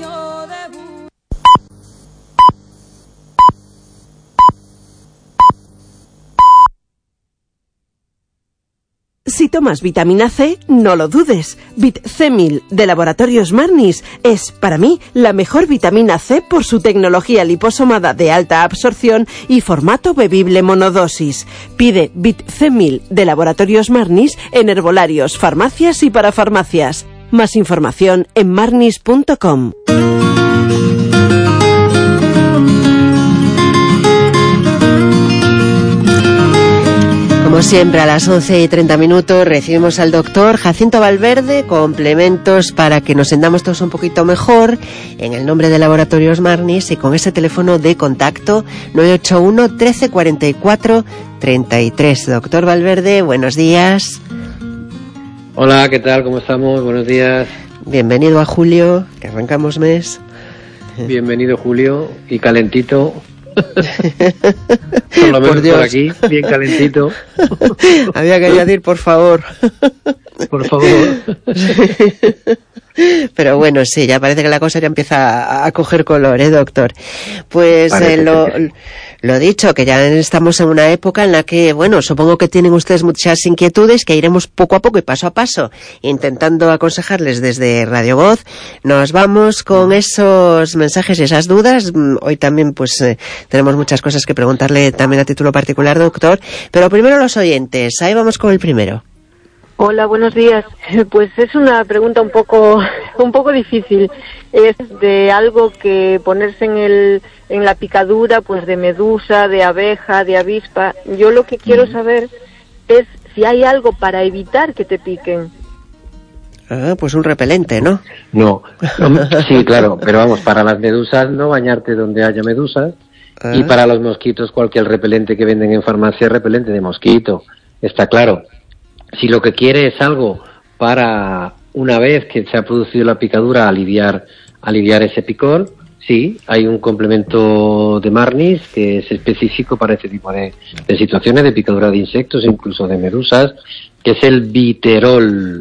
Si tomas vitamina C, no lo dudes. Vit C mil de Laboratorios Marnis es, para mí, la mejor vitamina C por su tecnología liposomada de alta absorción y formato bebible monodosis. Pide Vit C mil de Laboratorios Marnis en herbolarios, farmacias y parafarmacias. Más información en marnis punto com. Como siempre, a las once y treinta minutos recibimos al doctor Jacinto Valverde, complementos para que nos sentamos todos un poquito mejor, en el nombre de Laboratorios Marnis y con ese teléfono de contacto nueve ocho uno, trece cuarenta y cuatro, treinta y tres. Doctor Valverde, buenos días. Hola, ¿qué tal? ¿Cómo estamos? Buenos días. Bienvenido a julio, que arrancamos mes. Bienvenido Julio, y calentito. Por lo menos por, por aquí, bien calentito. Había que añadir, por favor. Por favor. Pero bueno, sí, ya parece que la cosa ya empieza a coger color, ¿eh, doctor? Pues eh, lo, lo dicho, que ya estamos en una época en la que, bueno, supongo que tienen ustedes muchas inquietudes que iremos poco a poco y paso a paso intentando aconsejarles desde Radio Voz. Nos vamos con esos mensajes y esas dudas. Hoy también, pues, eh, tenemos muchas cosas que preguntarle también a título particular, doctor. Pero primero los oyentes. Ahí vamos con el primero. Hola, buenos días. Pues es una pregunta un poco un poco difícil. Es de algo que ponerse en el en la picadura, pues de medusa, de abeja, de avispa. Yo lo que quiero saber es si hay algo para evitar que te piquen. Ah, pues un repelente, ¿no? No, sí, claro, pero vamos, para las medusas no bañarte donde haya medusas. Ah. Y para los mosquitos cualquier repelente que venden en farmacia es repelente de mosquito, está claro. Si lo que quiere es algo para, una vez que se ha producido la picadura, aliviar aliviar ese picor, sí, hay un complemento de Marnis que es específico para ese tipo de, de situaciones de picadura de insectos, incluso de medusas, que es el Viterol.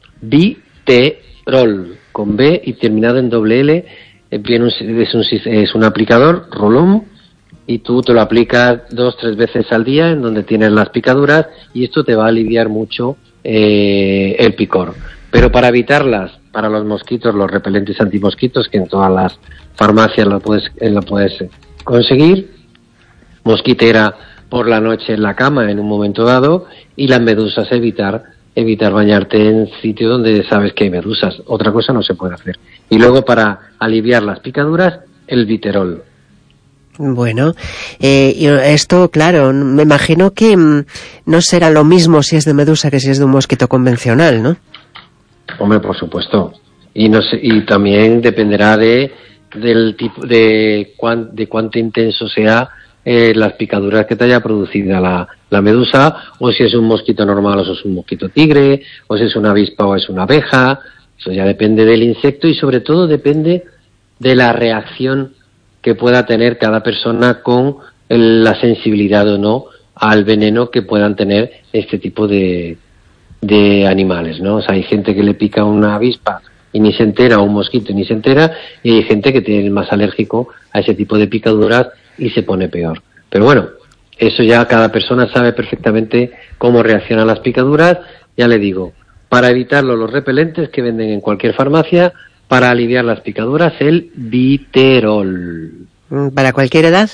Viterol, con B y terminado en doble L. Viene un, es, un, es un aplicador, rolón, y tú te lo aplicas dos, tres veces al día en donde tienes las picaduras y esto te va a aliviar mucho eh, el picor. Pero para evitarlas, para los mosquitos, los repelentes antimosquitos, que en todas las farmacias lo puedes, lo puedes conseguir, mosquitera por la noche en la cama en un momento dado, y las medusas evitar, evitar bañarte en sitios donde sabes que hay medusas. Otra cosa no se puede hacer. Y luego para aliviar las picaduras, el Viterol. Bueno, eh, y esto, claro, me imagino que mmm, no será lo mismo si es de medusa que si es de un mosquito convencional, ¿no? Hombre, por supuesto. Y no sé, y también dependerá de del tipo de cuán, de cuánto intenso sea eh, las picaduras que te haya producido la, la medusa, o si es un mosquito normal o si es un mosquito tigre, o si es una avispa o es una abeja. Eso ya depende del insecto y sobre todo depende de la reacción que pueda tener cada persona con el, la sensibilidad o no al veneno que puedan tener este tipo de, de animales, ¿no? O sea, hay gente que le pica una avispa y ni se entera, o un mosquito y ni se entera, y hay gente que tiene más alérgico a ese tipo de picaduras y se pone peor. Pero bueno, eso ya cada persona sabe perfectamente cómo reaccionan las picaduras. Ya le digo, para evitarlo, los repelentes que venden en cualquier farmacia. Para aliviar las picaduras, el Viterol. ¿Para cualquier edad?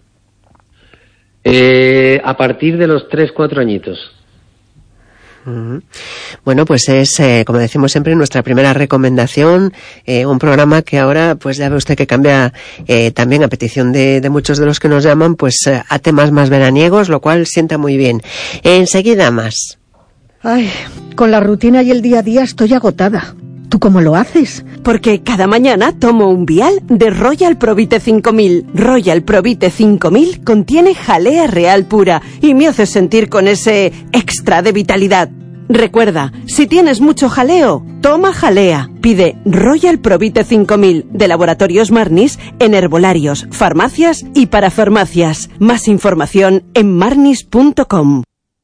Eh, a partir de los tres, cuatro añitos. Uh-huh. Bueno, pues es, eh, como decimos siempre, nuestra primera recomendación, eh, un programa que ahora, pues ya ve usted que cambia eh, también a petición de, de muchos de los que nos llaman, pues eh, a temas más veraniegos, lo cual sienta muy bien. Enseguida más. Ay, con la rutina y el día a día estoy agotada. ¿Tú cómo lo haces? Porque cada mañana tomo un vial de Royal Provite cinco mil. Royal Provite cinco mil contiene jalea real pura y me hace sentir con ese extra de vitalidad. Recuerda, si tienes mucho jaleo, toma jalea. Pide Royal Provite cinco mil de Laboratorios Marnis en herbolarios, farmacias y parafarmacias. Más información en marnis punto com.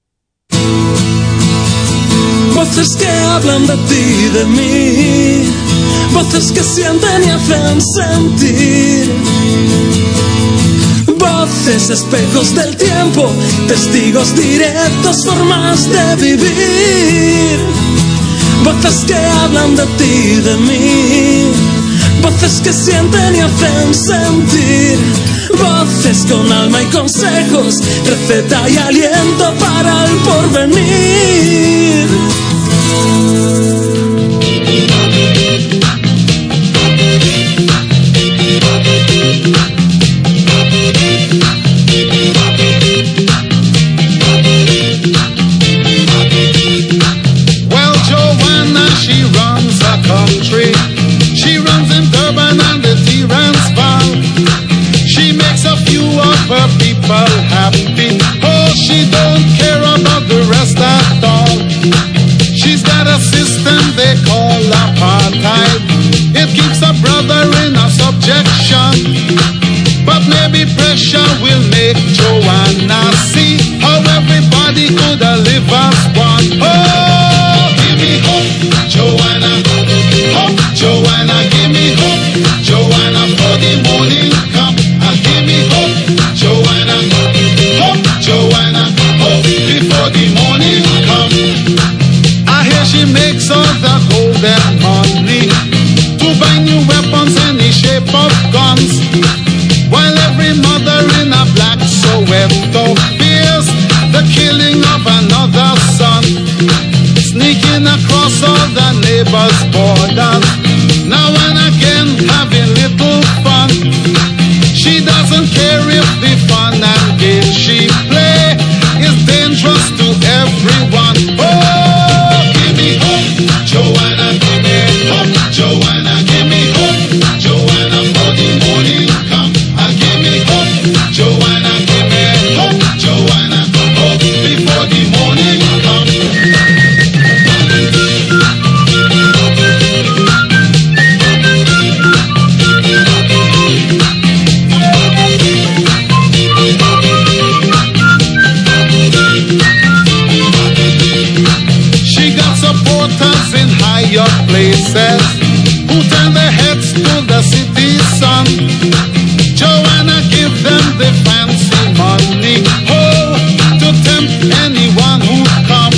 Voces que hablan de ti y de mí, voces que sienten y hacen sentir, Voces, espejos del tiempo, testigos directos, formas de vivir. Voces que hablan de ti y de mí. Voces que sienten y hacen sentir. Voces con alma y consejos, receta y aliento para el porvenir. Well, Joanna, she runs a country. She runs in Durban and the Transvaal. She makes a few of her people happy. Oh, she don't care about the rest at all. She's got a system they call apartheid. It keeps a brother in a subjection. But maybe pressure will make Joanna see how everybody could live as one. Oh, give me hope, Joanna. Hope, Joanna, give me hope, Joanna, for the morning come. And give me hope, Joanna. Hope, Joanna, hope before the morning come. I hear she makes all the golden money to buy new weapons in the shape of guns. While every mother in a black Soweto fears the killing of another son, sneaking across all the neighbors' borders, now and again having little fun. She doesn't care if the fun and game she play is dangerous to everyone. Oh, give me hope, Joanna, give me hope, Joanna, give me hope, Joanna, for the morning come. Give me hope, Joanna, give me hope, Joanna, hope before the morning comes. She got supporters in higher places who turn their heads to the city sun. Joanna give them the fancy money, oh, to tempt anyone who come.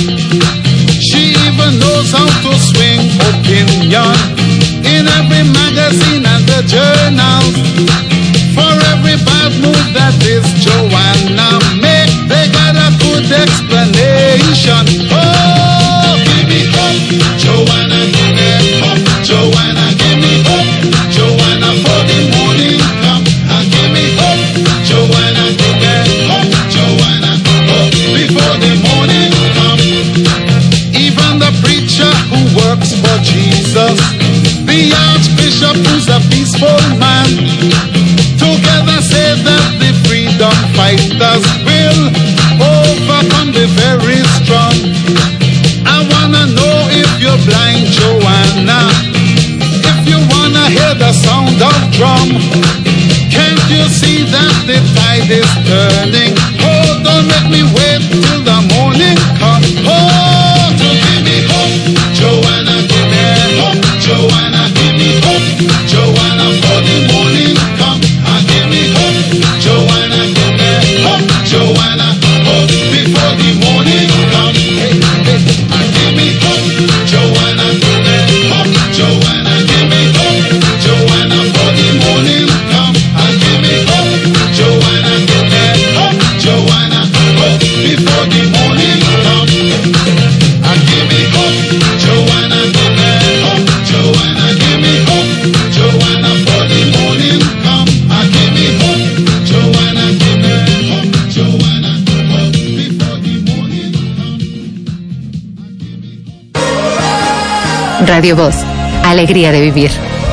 She even knows how to swing opinion in every magazine and the journals. For every bad move that this Joanna make, they got a good explanation. Oh, give me hope, Joanna, give me hope, Joanna, give me hope, Joanna, for the morning come. Give me hope, Joanna, give me hope, Joanna, hope before the morning comes. Even the preacher who works for Jesus, the archbishop who's a peaceful man, together say that the freedom fighters will overcome the very strong. I wanna know if you're blind, Joanna, if you wanna hear the sound of drum. Can't you see that the tide is turning? Oh, don't make me wait till the morning comes. Oh, to give me hope, Joanna, give me hope, Joanna, give me hope, Joanna, for the morning come. And give me hope, Joanna, give me hope, Joanna, hope before the morning comes. Hey, hey. And give me hope, Joanna, give me hope, Joanna, give me hope, Joanna, for the morning come. Give me hope, Joanna, give me hope, Joanna, hope before the morning comes. And give me hope, Joanna, give me hope, Joanna, give me hope, Joanna, for the morning comes. And give me hope, Joanna, give me hope, Joanna, hope before the morning comes. Radio Voz, alegría de vivir.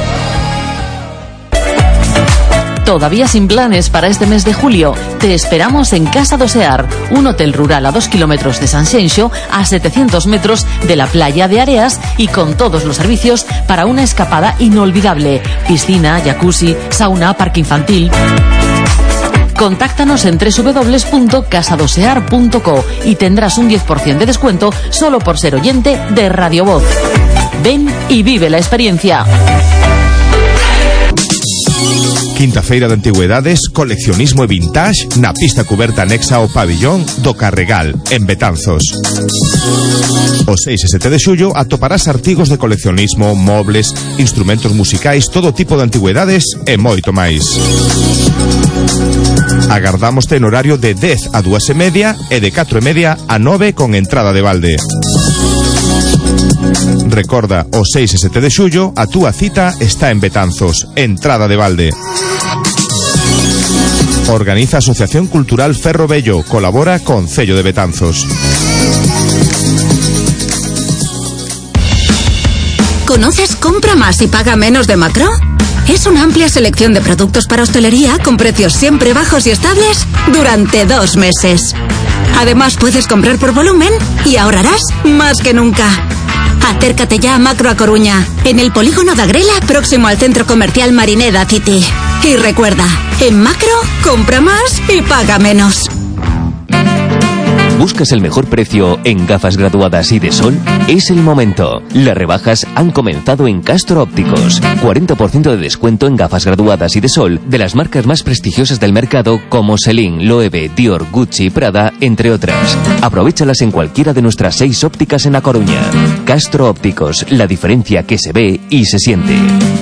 ¿Todavía sin planes para este mes de julio? Te esperamos en Casa do Sear, un hotel rural a dos kilómetros de Sanxenxo, a setecientos metros de la playa de Areas y con todos los servicios para una escapada inolvidable. Piscina, jacuzzi, sauna, parque infantil. Contáctanos en doble u doble u doble u punto casa do sear punto co y tendrás un diez por ciento de descuento solo por ser oyente de Radio Voz. Ven y vive la experiencia. Quinta feira de antigüedades, coleccionismo e vintage na pista cuberta anexa ao pabillón do Carregal, en Betanzos. O seis e sete de xullo atoparás artigos de coleccionismo, mobles, instrumentos musicais, todo tipo de antigüedades e moito máis. Agardámoste en horario de dez a dúas e media e de catro e media a nove con entrada de balde. Recorda, o seis e sete de xullo a túa cita está en Betanzos, entrada de balde. Organiza Asociación Cultural Ferro Bello, colabora con Cello de Betanzos. ¿Conoces Compra Más y Paga Menos de Macro? Es una amplia selección de productos para hostelería con precios siempre bajos y estables durante dos meses. Además, puedes comprar por volumen y ahorrarás más que nunca. Acércate ya a Macro a Coruña, en el polígono de Agrela, próximo al centro comercial Marineda City. Y recuerda, en Macro, compra más y paga menos. ¿Buscas el mejor precio en gafas graduadas y de sol? Es el momento. Las rebajas han comenzado en Castro Ópticos. cuarenta por ciento de descuento en gafas graduadas y de sol de las marcas más prestigiosas del mercado como Celine, Loewe, Dior, Gucci, Prada, entre otras. Aprovéchalas en cualquiera de nuestras seis ópticas en A Coruña. Castro Ópticos, la diferencia que se ve y se siente.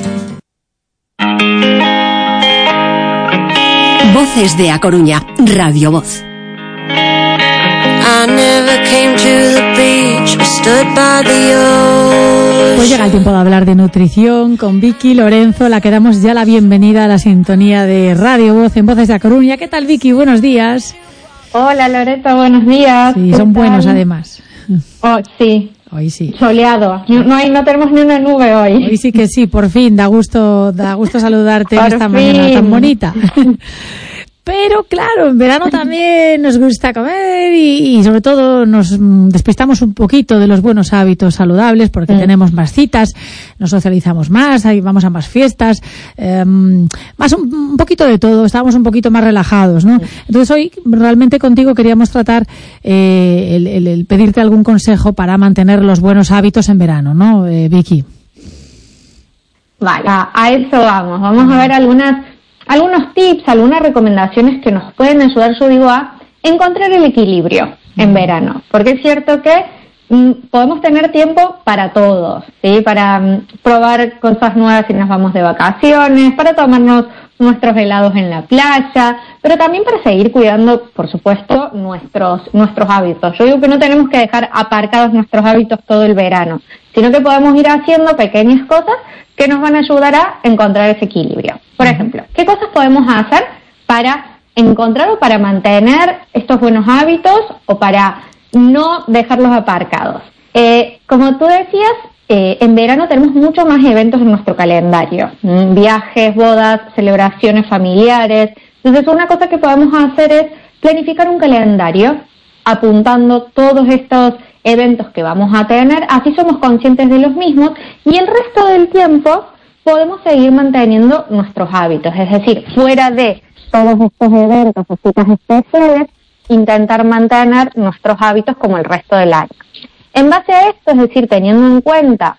Voces de A Coruña, Radio Voz. Pues llega el tiempo de hablar de nutrición con Vicky Lorenzo, la que damos ya la bienvenida a la sintonía de Radio Voz en Voces de A Coruña. ¿Qué tal, Vicky? Buenos días. Hola, Loreto, buenos días. Sí, son buenos además. Oh, sí. Hoy sí. Soleado. No hay, no tenemos ni una nube hoy. Hoy sí que sí, por fin. Da gusto, da gusto saludarte en esta mañana tan bonita. Pero claro, en verano también nos gusta comer y, y sobre todo nos despistamos un poquito de los buenos hábitos saludables porque mm. tenemos más citas, nos socializamos más, ahí vamos a más fiestas, eh, más un, un poquito de todo, estamos un poquito más relajados, ¿no? Mm. Entonces hoy realmente contigo queríamos tratar eh, el, el, el pedirte algún consejo para mantener los buenos hábitos en verano, ¿no, eh, Vicky? Vale, a, a eso vamos. Vamos a ver algunas algunos tips, algunas recomendaciones que nos pueden ayudar, yo digo, a encontrar el equilibrio en verano. Porque es cierto que mm, podemos tener tiempo para todos, ¿sí? Para mm, probar cosas nuevas si nos vamos de vacaciones, para tomarnos nuestros helados en la playa, pero también para seguir cuidando, por supuesto, nuestros nuestros hábitos. Yo digo que no tenemos que dejar aparcados nuestros hábitos todo el verano, sino que podemos ir haciendo pequeñas cosas que nos van a ayudar a encontrar ese equilibrio. Por ejemplo, ¿qué cosas podemos hacer para encontrar o para mantener estos buenos hábitos o para no dejarlos aparcados? Eh, como tú decías, eh, en verano tenemos muchos más eventos en nuestro calendario, ¿m? Viajes, bodas, celebraciones familiares. Entonces, una cosa que podemos hacer es planificar un calendario apuntando todos estos eventos que vamos a tener, así somos conscientes de los mismos y el resto del tiempo podemos seguir manteniendo nuestros hábitos, es decir, fuera de todos estos eventos o citas especiales, intentar mantener nuestros hábitos como el resto del año. En base a esto, es decir, teniendo en cuenta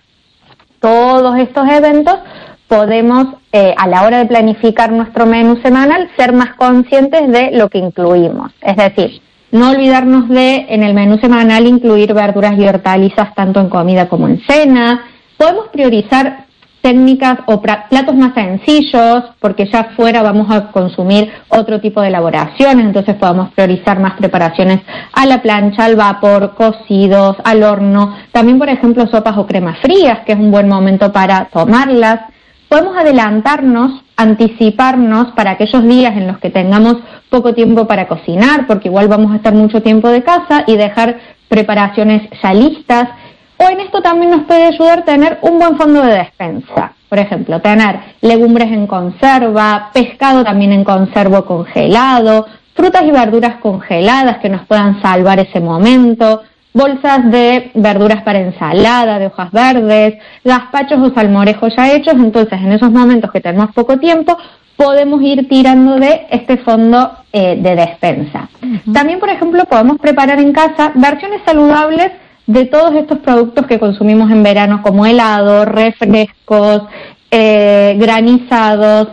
todos estos eventos, podemos, eh, a la hora de planificar nuestro menú semanal, ser más conscientes de lo que incluimos, es decir, no olvidarnos de, en el menú semanal, incluir verduras y hortalizas tanto en comida como en cena. Podemos priorizar técnicas o platos más sencillos, porque ya afuera vamos a consumir otro tipo de elaboraciones, entonces podemos priorizar más preparaciones a la plancha, al vapor, cocidos, al horno. También, por ejemplo, sopas o cremas frías, que es un buen momento para tomarlas. Podemos adelantarnos, anticiparnos para aquellos días en los que tengamos poco tiempo para cocinar, porque igual vamos a estar mucho tiempo de casa, y dejar preparaciones ya listas. O en esto también nos puede ayudar tener un buen fondo de despensa. Por ejemplo, tener legumbres en conserva, pescado también en conserva congelado, frutas y verduras congeladas que nos puedan salvar ese momento, bolsas de verduras para ensalada, de hojas verdes, gazpachos o salmorejos ya hechos. Entonces, en esos momentos que tenemos poco tiempo, podemos ir tirando de este fondo eh, de despensa. Uh-huh. También, por ejemplo, podemos preparar en casa versiones saludables de todos estos productos que consumimos en verano, como helado, refrescos, eh, granizados,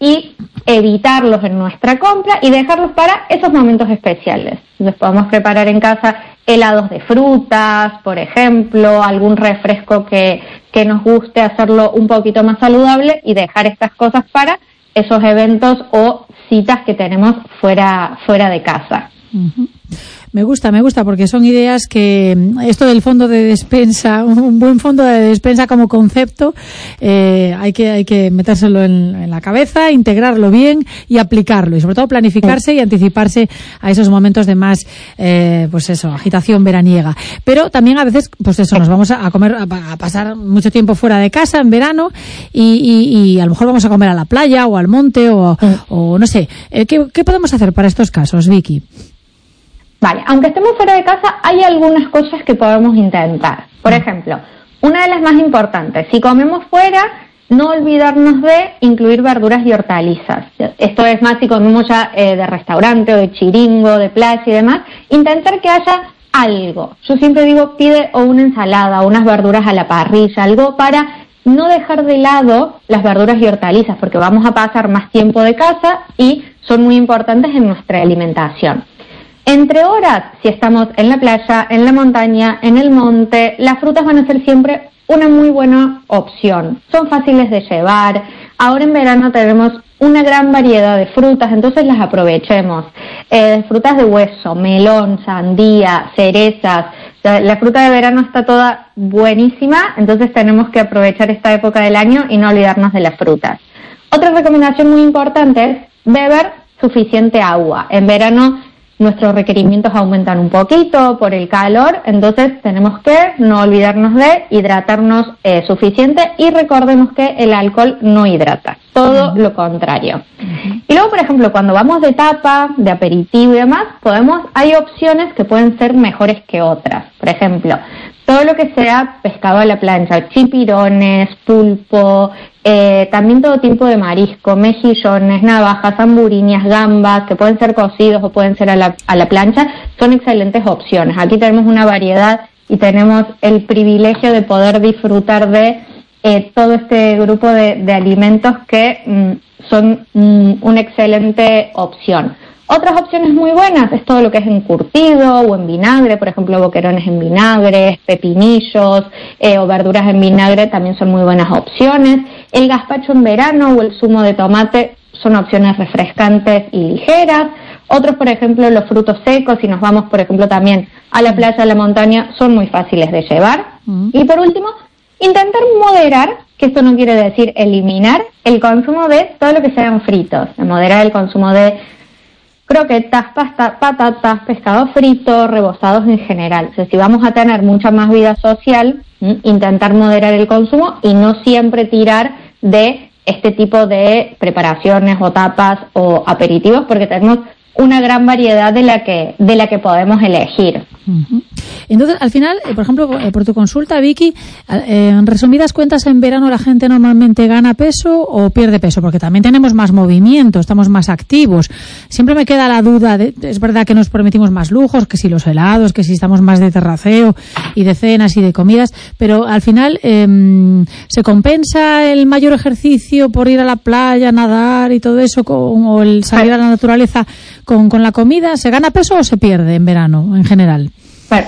y evitarlos en nuestra compra y dejarlos para esos momentos especiales. Entonces podemos preparar en casa helados de frutas, por ejemplo, algún refresco que, que nos guste, hacerlo un poquito más saludable y dejar estas cosas para esos eventos o citas que tenemos fuera, fuera de casa. Uh-huh. Me gusta, me gusta, porque son ideas que esto del fondo de despensa, un buen fondo de despensa como concepto, eh, hay que hay que metérselo en, en la cabeza, integrarlo bien y aplicarlo, y sobre todo planificarse y anticiparse a esos momentos de más, eh, pues eso, agitación veraniega. Pero también a veces, pues eso, nos vamos a comer, a, a pasar mucho tiempo fuera de casa en verano y, y, y a lo mejor vamos a comer a la playa o al monte o, o no sé. Eh, ¿qué, ¿Qué podemos hacer para estos casos, Vicky? Vale, aunque estemos fuera de casa, hay algunas cosas que podemos intentar. Por ejemplo, una de las más importantes, si comemos fuera, no olvidarnos de incluir verduras y hortalizas. Esto es más si comemos ya eh, de restaurante o de chiringo, de playa y demás, intentar que haya algo. Yo siempre digo, pide o una ensalada o unas verduras a la parrilla, algo para no dejar de lado las verduras y hortalizas, porque vamos a pasar más tiempo de casa y son muy importantes en nuestra alimentación. Entre horas, si estamos en la playa, en la montaña, en el monte, las frutas van a ser siempre una muy buena opción. Son fáciles de llevar. Ahora en verano tenemos una gran variedad de frutas, entonces las aprovechemos. Eh, frutas de hueso, melón, sandía, cerezas. La fruta de verano está toda buenísima, entonces tenemos que aprovechar esta época del año y no olvidarnos de las frutas. Otra recomendación muy importante es beber suficiente agua. En verano nuestros requerimientos aumentan un poquito por el calor, entonces tenemos que no olvidarnos de hidratarnos eh, suficiente y recordemos que el alcohol no hidrata, todo lo contrario. Y luego, por ejemplo, cuando vamos de tapa, de aperitivo y demás, podemos, hay opciones que pueden ser mejores que otras. Por ejemplo, todo lo que sea pescado a la plancha, chipirones, pulpo, eh, también todo tipo de marisco, mejillones, navajas, hamburiñas, gambas, que pueden ser cocidos o pueden ser a la, a la plancha, son excelentes opciones. Aquí tenemos una variedad y tenemos el privilegio de poder disfrutar de eh, todo este grupo de, de alimentos que mm, son mm, una excelente opción. Otras opciones muy buenas es todo lo que es encurtido o en vinagre, por ejemplo, boquerones en vinagre, pepinillos eh, o verduras en vinagre también son muy buenas opciones. El gazpacho en verano o el zumo de tomate son opciones refrescantes y ligeras. Otros, por ejemplo, los frutos secos, si nos vamos, por ejemplo, también a la playa, a la montaña, son muy fáciles de llevar. Mm. Y por último, intentar moderar, que esto no quiere decir eliminar, el consumo de todo lo que sean fritos, moderar el consumo de croquetas, pasta, patatas, pescado frito, rebozados en general. O sea, si vamos a tener mucha más vida social, intentar moderar el consumo y no siempre tirar de este tipo de preparaciones o tapas o aperitivos, porque tenemos una gran variedad de la que de la que podemos elegir. Uh-huh. Entonces, al final, eh, por ejemplo, eh, por tu consulta, Vicky, eh, en resumidas cuentas, en verano la gente normalmente gana peso o pierde peso, porque también tenemos más movimiento, estamos más activos. Siempre me queda la duda, de, es verdad que nos permitimos más lujos, que si los helados, que si estamos más de terraceo y de cenas y de comidas, pero al final, eh, ¿se compensa el mayor ejercicio por ir a la playa, nadar y todo eso, con, o el salir a la naturaleza con, con la comida? ¿Se gana peso o se pierde en verano, en general? Bueno,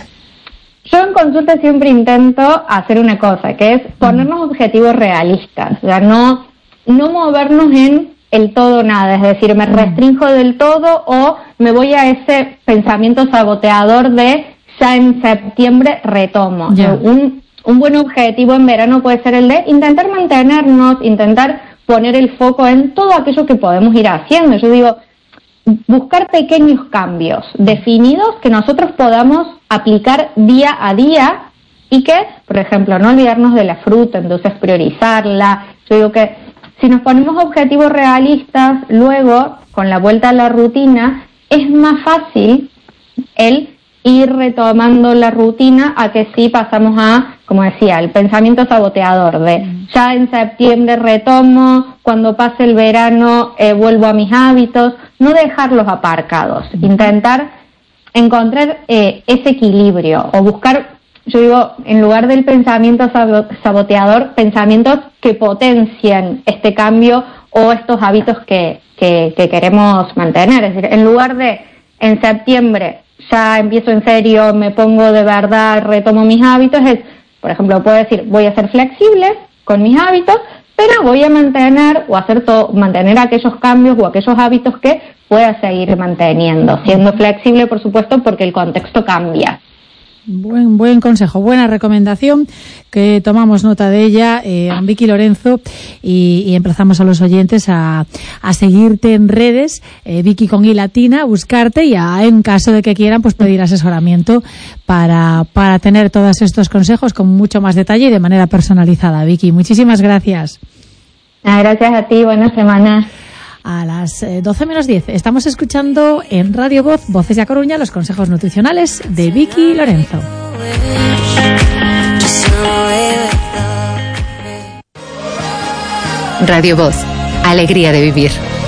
yo en consulta siempre intento hacer una cosa, que es ponernos objetivos realistas, o sea, no, no movernos en el todo nada, es decir, me restrinjo del todo o me voy a ese pensamiento saboteador de ya en septiembre retomo. Yeah. O sea, un, un buen objetivo en verano puede ser el de intentar mantenernos, intentar poner el foco en todo aquello que podemos ir haciendo. Yo digo, buscar pequeños cambios definidos que nosotros podamos aplicar día a día y que, por ejemplo, no olvidarnos de la fruta, entonces priorizarla. Yo digo que si nos ponemos objetivos realistas, luego, con la vuelta a la rutina, es más fácil el ir retomando la rutina a que si pasamos a, como decía, el pensamiento saboteador de ya en septiembre retomo, cuando pase el verano eh, vuelvo a mis hábitos, no dejarlos aparcados, intentar encontrar eh, ese equilibrio o buscar, yo digo, en lugar del pensamiento saboteador, pensamientos que potencien este cambio o estos hábitos que, que, que queremos mantener. Es decir, en lugar de en septiembre ya empiezo en serio, me pongo de verdad, retomo mis hábitos, es, por ejemplo, puedo decir, voy a ser flexible con mis hábitos, pero voy a mantener o hacer todo, mantener aquellos cambios o aquellos hábitos que pueda seguir manteniendo, siendo flexible, por supuesto, porque el contexto cambia. Buen buen consejo, buena recomendación, que tomamos nota de ella, eh, a Vicky Lorenzo, y, y emplazamos a los oyentes a, a seguirte en redes, eh, Vicky con I latina, buscarte y a, en caso de que quieran, pues pedir asesoramiento para, para tener todos estos consejos con mucho más detalle y de manera personalizada. Vicky, muchísimas gracias. Gracias a ti, buenas semanas. A las doce menos diez estamos escuchando en Radio Voz, Voces de A Coruña, los consejos nutricionales de Vicky Lorenzo. Radio Voz, alegría de vivir.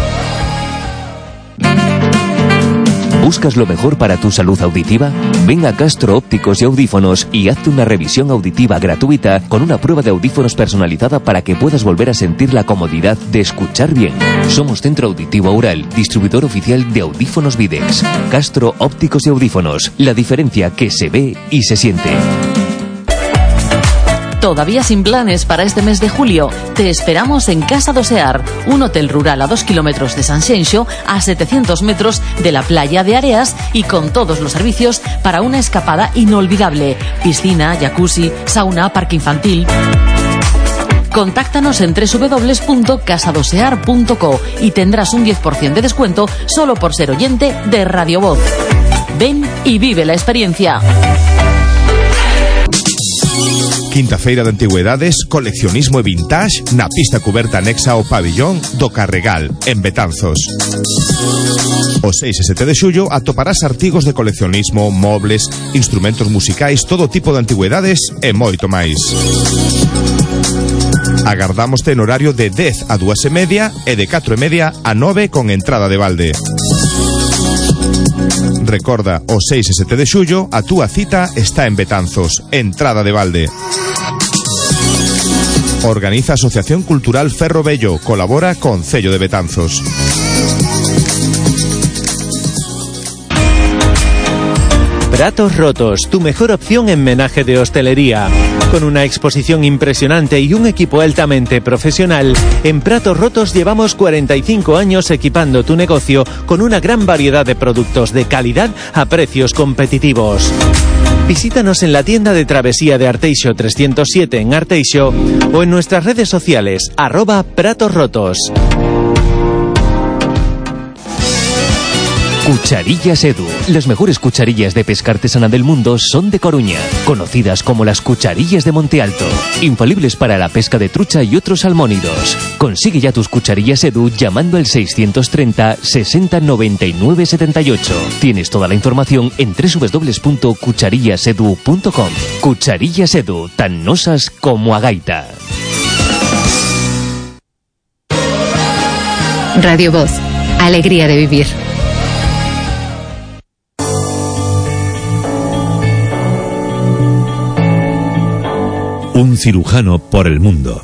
¿Buscas lo mejor para tu salud auditiva? Ven a Castro Ópticos y Audífonos y hazte una revisión auditiva gratuita con una prueba de audífonos personalizada para que puedas volver a sentir la comodidad de escuchar bien. Somos Centro Auditivo Aural, distribuidor oficial de audífonos Videx. Castro Ópticos y Audífonos, la diferencia que se ve y se siente. Todavía sin planes para este mes de julio, te esperamos en Casa do Sear, un hotel rural a dos kilómetros de Sanxenxo, a setecientos metros de la playa de Areas y con todos los servicios para una escapada inolvidable. Piscina, jacuzzi, sauna, parque infantil. Contáctanos en doble u doble u doble u punto casa do sear punto co y tendrás un diez por ciento de descuento solo por ser oyente de Radio Voz. Ven y vive la experiencia. Quinta Feira de Antigüedades, Coleccionismo e Vintage na pista cuberta anexa ao pabillón do Carregal, en Betanzos. O seis e sete de xullo atoparás artigos de coleccionismo, mobles, instrumentos musicais, todo tipo de antigüedades e moito máis. Agardámoste en horario de dez a dúas e media e de catro e media a nove con entrada de balde. Recorda, o seis e sete de xullo a túa cita está en Betanzos, entrada de balde. Organiza Asociación Cultural Ferro Bello, colabora con Cello de Betanzos. Pratos Rotos, tu mejor opción en menaje de hostelería. Con una exposición impresionante y un equipo altamente profesional, en Pratos Rotos llevamos cuarenta y cinco años equipando tu negocio con una gran variedad de productos de calidad a precios competitivos. Visítanos en la tienda de travesía de Arteixo trescientos siete en Arteixo o en nuestras redes sociales, arroba Pratos Rotos. Cucharillas Edu. Las mejores cucharillas de pesca artesana del mundo son de Coruña, conocidas como las cucharillas de Monte Alto, infalibles para la pesca de trucha y otros salmónidos. Consigue ya tus cucharillas Edu llamando al seiscientos treinta sesenta noventa y nueve setenta y ocho. Tienes toda la información en doble u doble u doble u punto cucharillas edu punto com. Cucharillas Edu, tan nosas como a gaita. Radio Voz, alegría de vivir. Un cirujano por el mundo.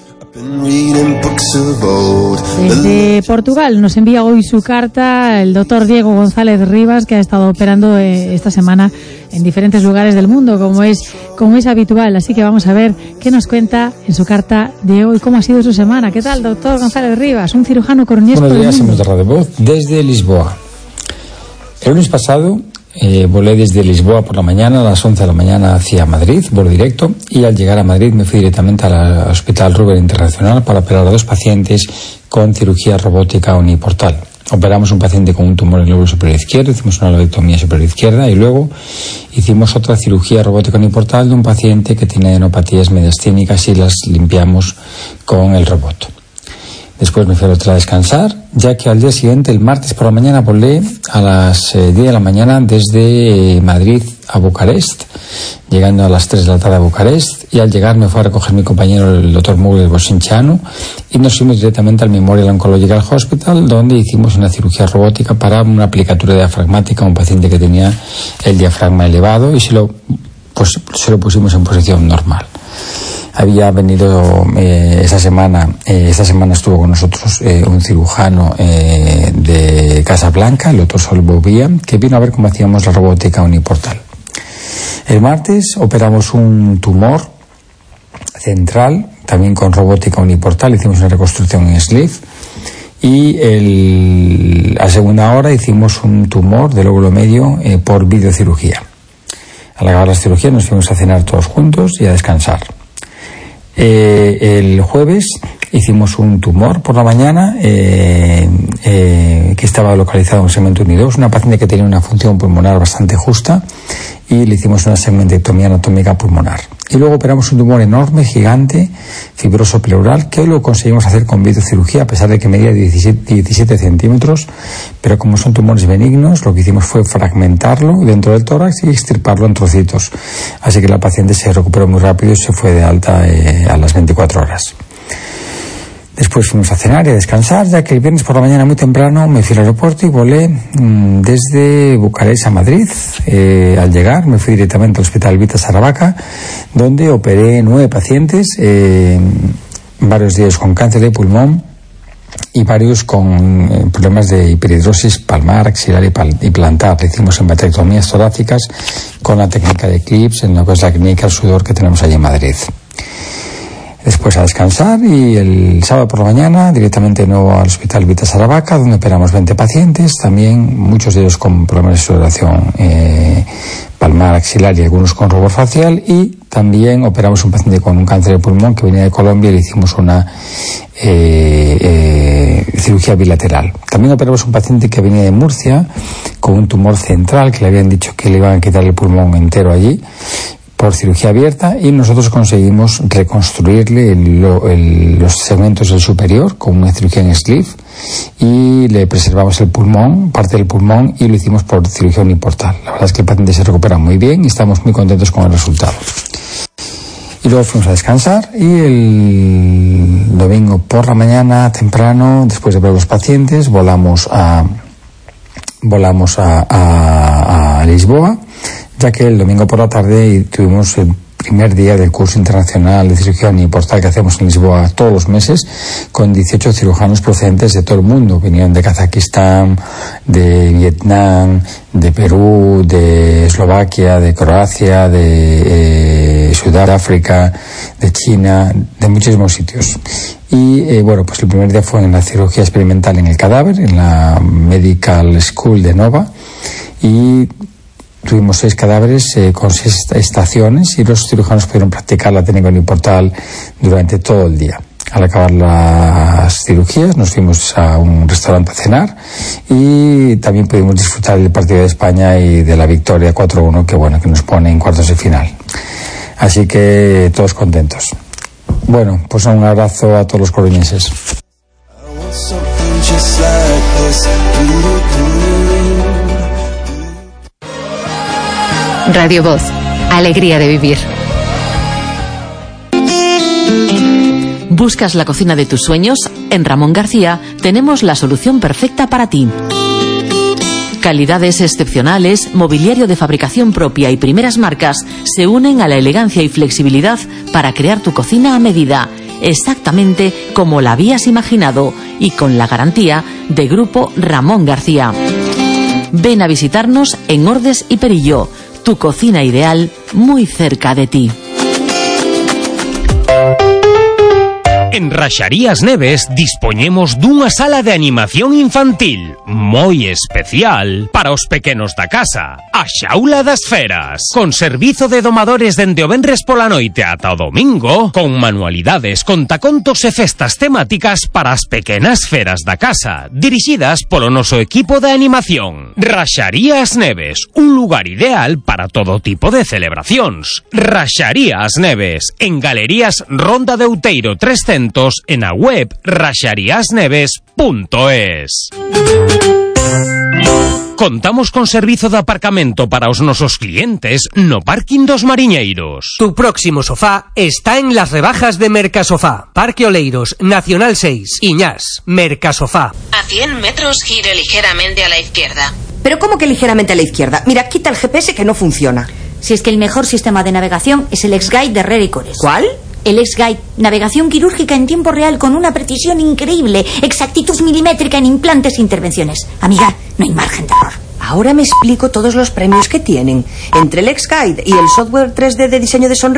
Desde Portugal nos envía hoy su carta el doctor Diego González Rivas, que ha estado operando eh, esta semana en diferentes lugares del mundo, como es, como es habitual. Así que vamos a ver qué nos cuenta en su carta de hoy, cómo ha sido su semana. ¿Qué tal, doctor González Rivas, un cirujano coruñés por el mundo? Buenos días, hemos de Radio Voz desde Lisboa. El lunes pasado Eh, volé desde Lisboa por la mañana, a las once de la mañana hacia Madrid, vuelo directo, y al llegar a Madrid me fui directamente al Hospital Ruber Internacional para operar a dos pacientes con cirugía robótica uniportal. Operamos un paciente con un tumor en el lóbulo superior izquierdo, hicimos una lobectomía superior izquierda y luego hicimos otra cirugía robótica uniportal de un paciente que tiene adenopatías mediastínicas y las limpiamos con el robot. Después me fui al hotel a descansar, ya que al día siguiente, el martes por la mañana, volé a las eh, diez de la mañana desde eh, Madrid a Bucarest, llegando a las tres de la tarde a Bucarest, y al llegar me fue a recoger mi compañero, el doctor Mugler Bosinchano, y nos fuimos directamente al Memorial Oncological Hospital, donde hicimos una cirugía robótica para una aplicatura diafragmática a un paciente que tenía el diafragma elevado, y se lo, pues, se lo pusimos en posición normal. había venido eh, esa semana, eh, esta semana estuvo con nosotros eh, un cirujano eh, de Casablanca, el doctor Sol Bobía, que vino a ver cómo hacíamos la robótica uniportal. El martes operamos un tumor central, también con robótica uniportal, hicimos una reconstrucción en sleeve. Y el, a segunda hora hicimos un tumor del lóbulo medio eh, por videocirugía. Al acabar la cirugía nos fuimos a cenar todos juntos y a descansar. Eh, el jueves hicimos un tumor por la mañana eh, eh, que estaba localizado en el segmento uno y dos, una paciente que tenía una función pulmonar bastante justa, y le hicimos una segmentectomía anatómica pulmonar. Y luego operamos un tumor enorme, gigante, fibroso pleural, que hoy lo conseguimos hacer con videocirugía, a pesar de que medía diecisiete centímetros, pero como son tumores benignos, lo que hicimos fue fragmentarlo dentro del tórax y extirparlo en trocitos. Así que la paciente se recuperó muy rápido y se fue de alta eh, a las veinticuatro horas. Después fuimos a cenar y a descansar, ya que el viernes por la mañana muy temprano me fui al aeropuerto y volé mmm, desde Bucarest a Madrid. Eh, al llegar me fui directamente al Hospital Vita Saravaca, donde operé nueve pacientes, eh, varios de ellos con cáncer de pulmón y varios con eh, problemas de hiperhidrosis palmar, axilar y, pal y plantar. Le hicimos embetrectomías torácicas con la técnica de clips, en lo que es la clínica al sudor que tenemos allí en Madrid. Después a descansar, y el sábado por la mañana directamente de nuevo al Hospital Vita Saravaca, donde operamos veinte pacientes, también suchos de ellos con problemas de sudoración eh, palmar, axilar y algunos con rubor facial, y también operamos un paciente con un cáncer de pulmón que venía de Colombia y le hicimos una eh, eh, cirugía bilateral. También operamos un paciente que venía de Murcia con un tumor central que le habían dicho que le iban a quitar el pulmón entero allí por cirugía abierta, y nosotros conseguimos reconstruirle el, el, los segmentos del superior con una cirugía en sleeve, y le preservamos el pulmón, parte del pulmón, y lo hicimos por cirugía uniportal. La verdad es que el paciente se recupera muy bien y estamos muy contentos con el resultado. Y luego fuimos a descansar, y el domingo por la mañana temprano, después de ver a los pacientes, volamos a volamos a, a, a Lisboa, ya que el domingo por la tarde tuvimos el primer día del curso internacional de cirugía uniportal que hacemos en Lisboa todos los meses, con dieciocho cirujanos procedentes de todo el mundo. Vinieron de Kazajistán, de Vietnam, de Perú, de Eslovaquia, de Croacia, de eh, Sudáfrica, de China, de muchísimos sitios. Y eh, bueno, pues el primer día fue en la cirugía experimental en el cadáver, en la Medical School de Nova, y tuvimos seis cadáveres eh, con seis estaciones, y los cirujanos pudieron practicar la técnica uniportal durante todo el día. Al acabar las cirugías nos fuimos a un restaurante a cenar, y también pudimos disfrutar del partido de España y de la victoria cuatro uno que bueno, que nos pone en cuartos de final. Así que todos contentos. Bueno, pues un abrazo a todos los coruñeses. Radio Voz, alegría de vivir. ¿Buscas la cocina de tus sueños? En Ramón García tenemos la solución perfecta para ti. Calidades excepcionales, mobiliario de fabricación propia y primeras marcas se unen a la elegancia y flexibilidad para crear tu cocina a medida, exactamente como la habías imaginado, y con la garantía de Grupo Ramón García. Ven a visitarnos en Ordes y Perillo, tu cocina ideal muy cerca de ti. En Raxarías Neves dispoñemos dunha sala de animación infantil moi especial para os pequenos da casa, a Xaula das Feras, con servizo de domadores dende o venres pola noite ata o domingo, con manualidades, contacontos e festas temáticas para as pequenas feras da casa, dirixidas polo noso equipo de animación. Raxarías Neves, un lugar ideal para todo tipo de celebracións. Raxarías Neves, en Galerías Ronda de Outeiro trescentos, en a web raxarías neves punto es. Contamos con servizo de aparcamento para os nosos clientes no parking dos Mariñeiros. Tu próximo sofá está en las rebajas de Mercasofá. Parque Oleiros, Nacional seis, Iñás, Mercasofá. A cien metros gire ligeramente a la izquierda. ¿Pero cómo que ligeramente a la izquierda? Mira, quita el G P S que no funciona. Si es que el mejor sistema de navegación es el X-Guide de Red y Cores. ¿Cuál? El X-Guide, navegación quirúrgica en tiempo real con una precisión increíble, exactitud milimétrica en implantes e intervenciones. Amiga, no hay margen de error. Ahora me explico todos los premios que tienen. Entre el X-Guide y el software tres D de diseño de sonrisas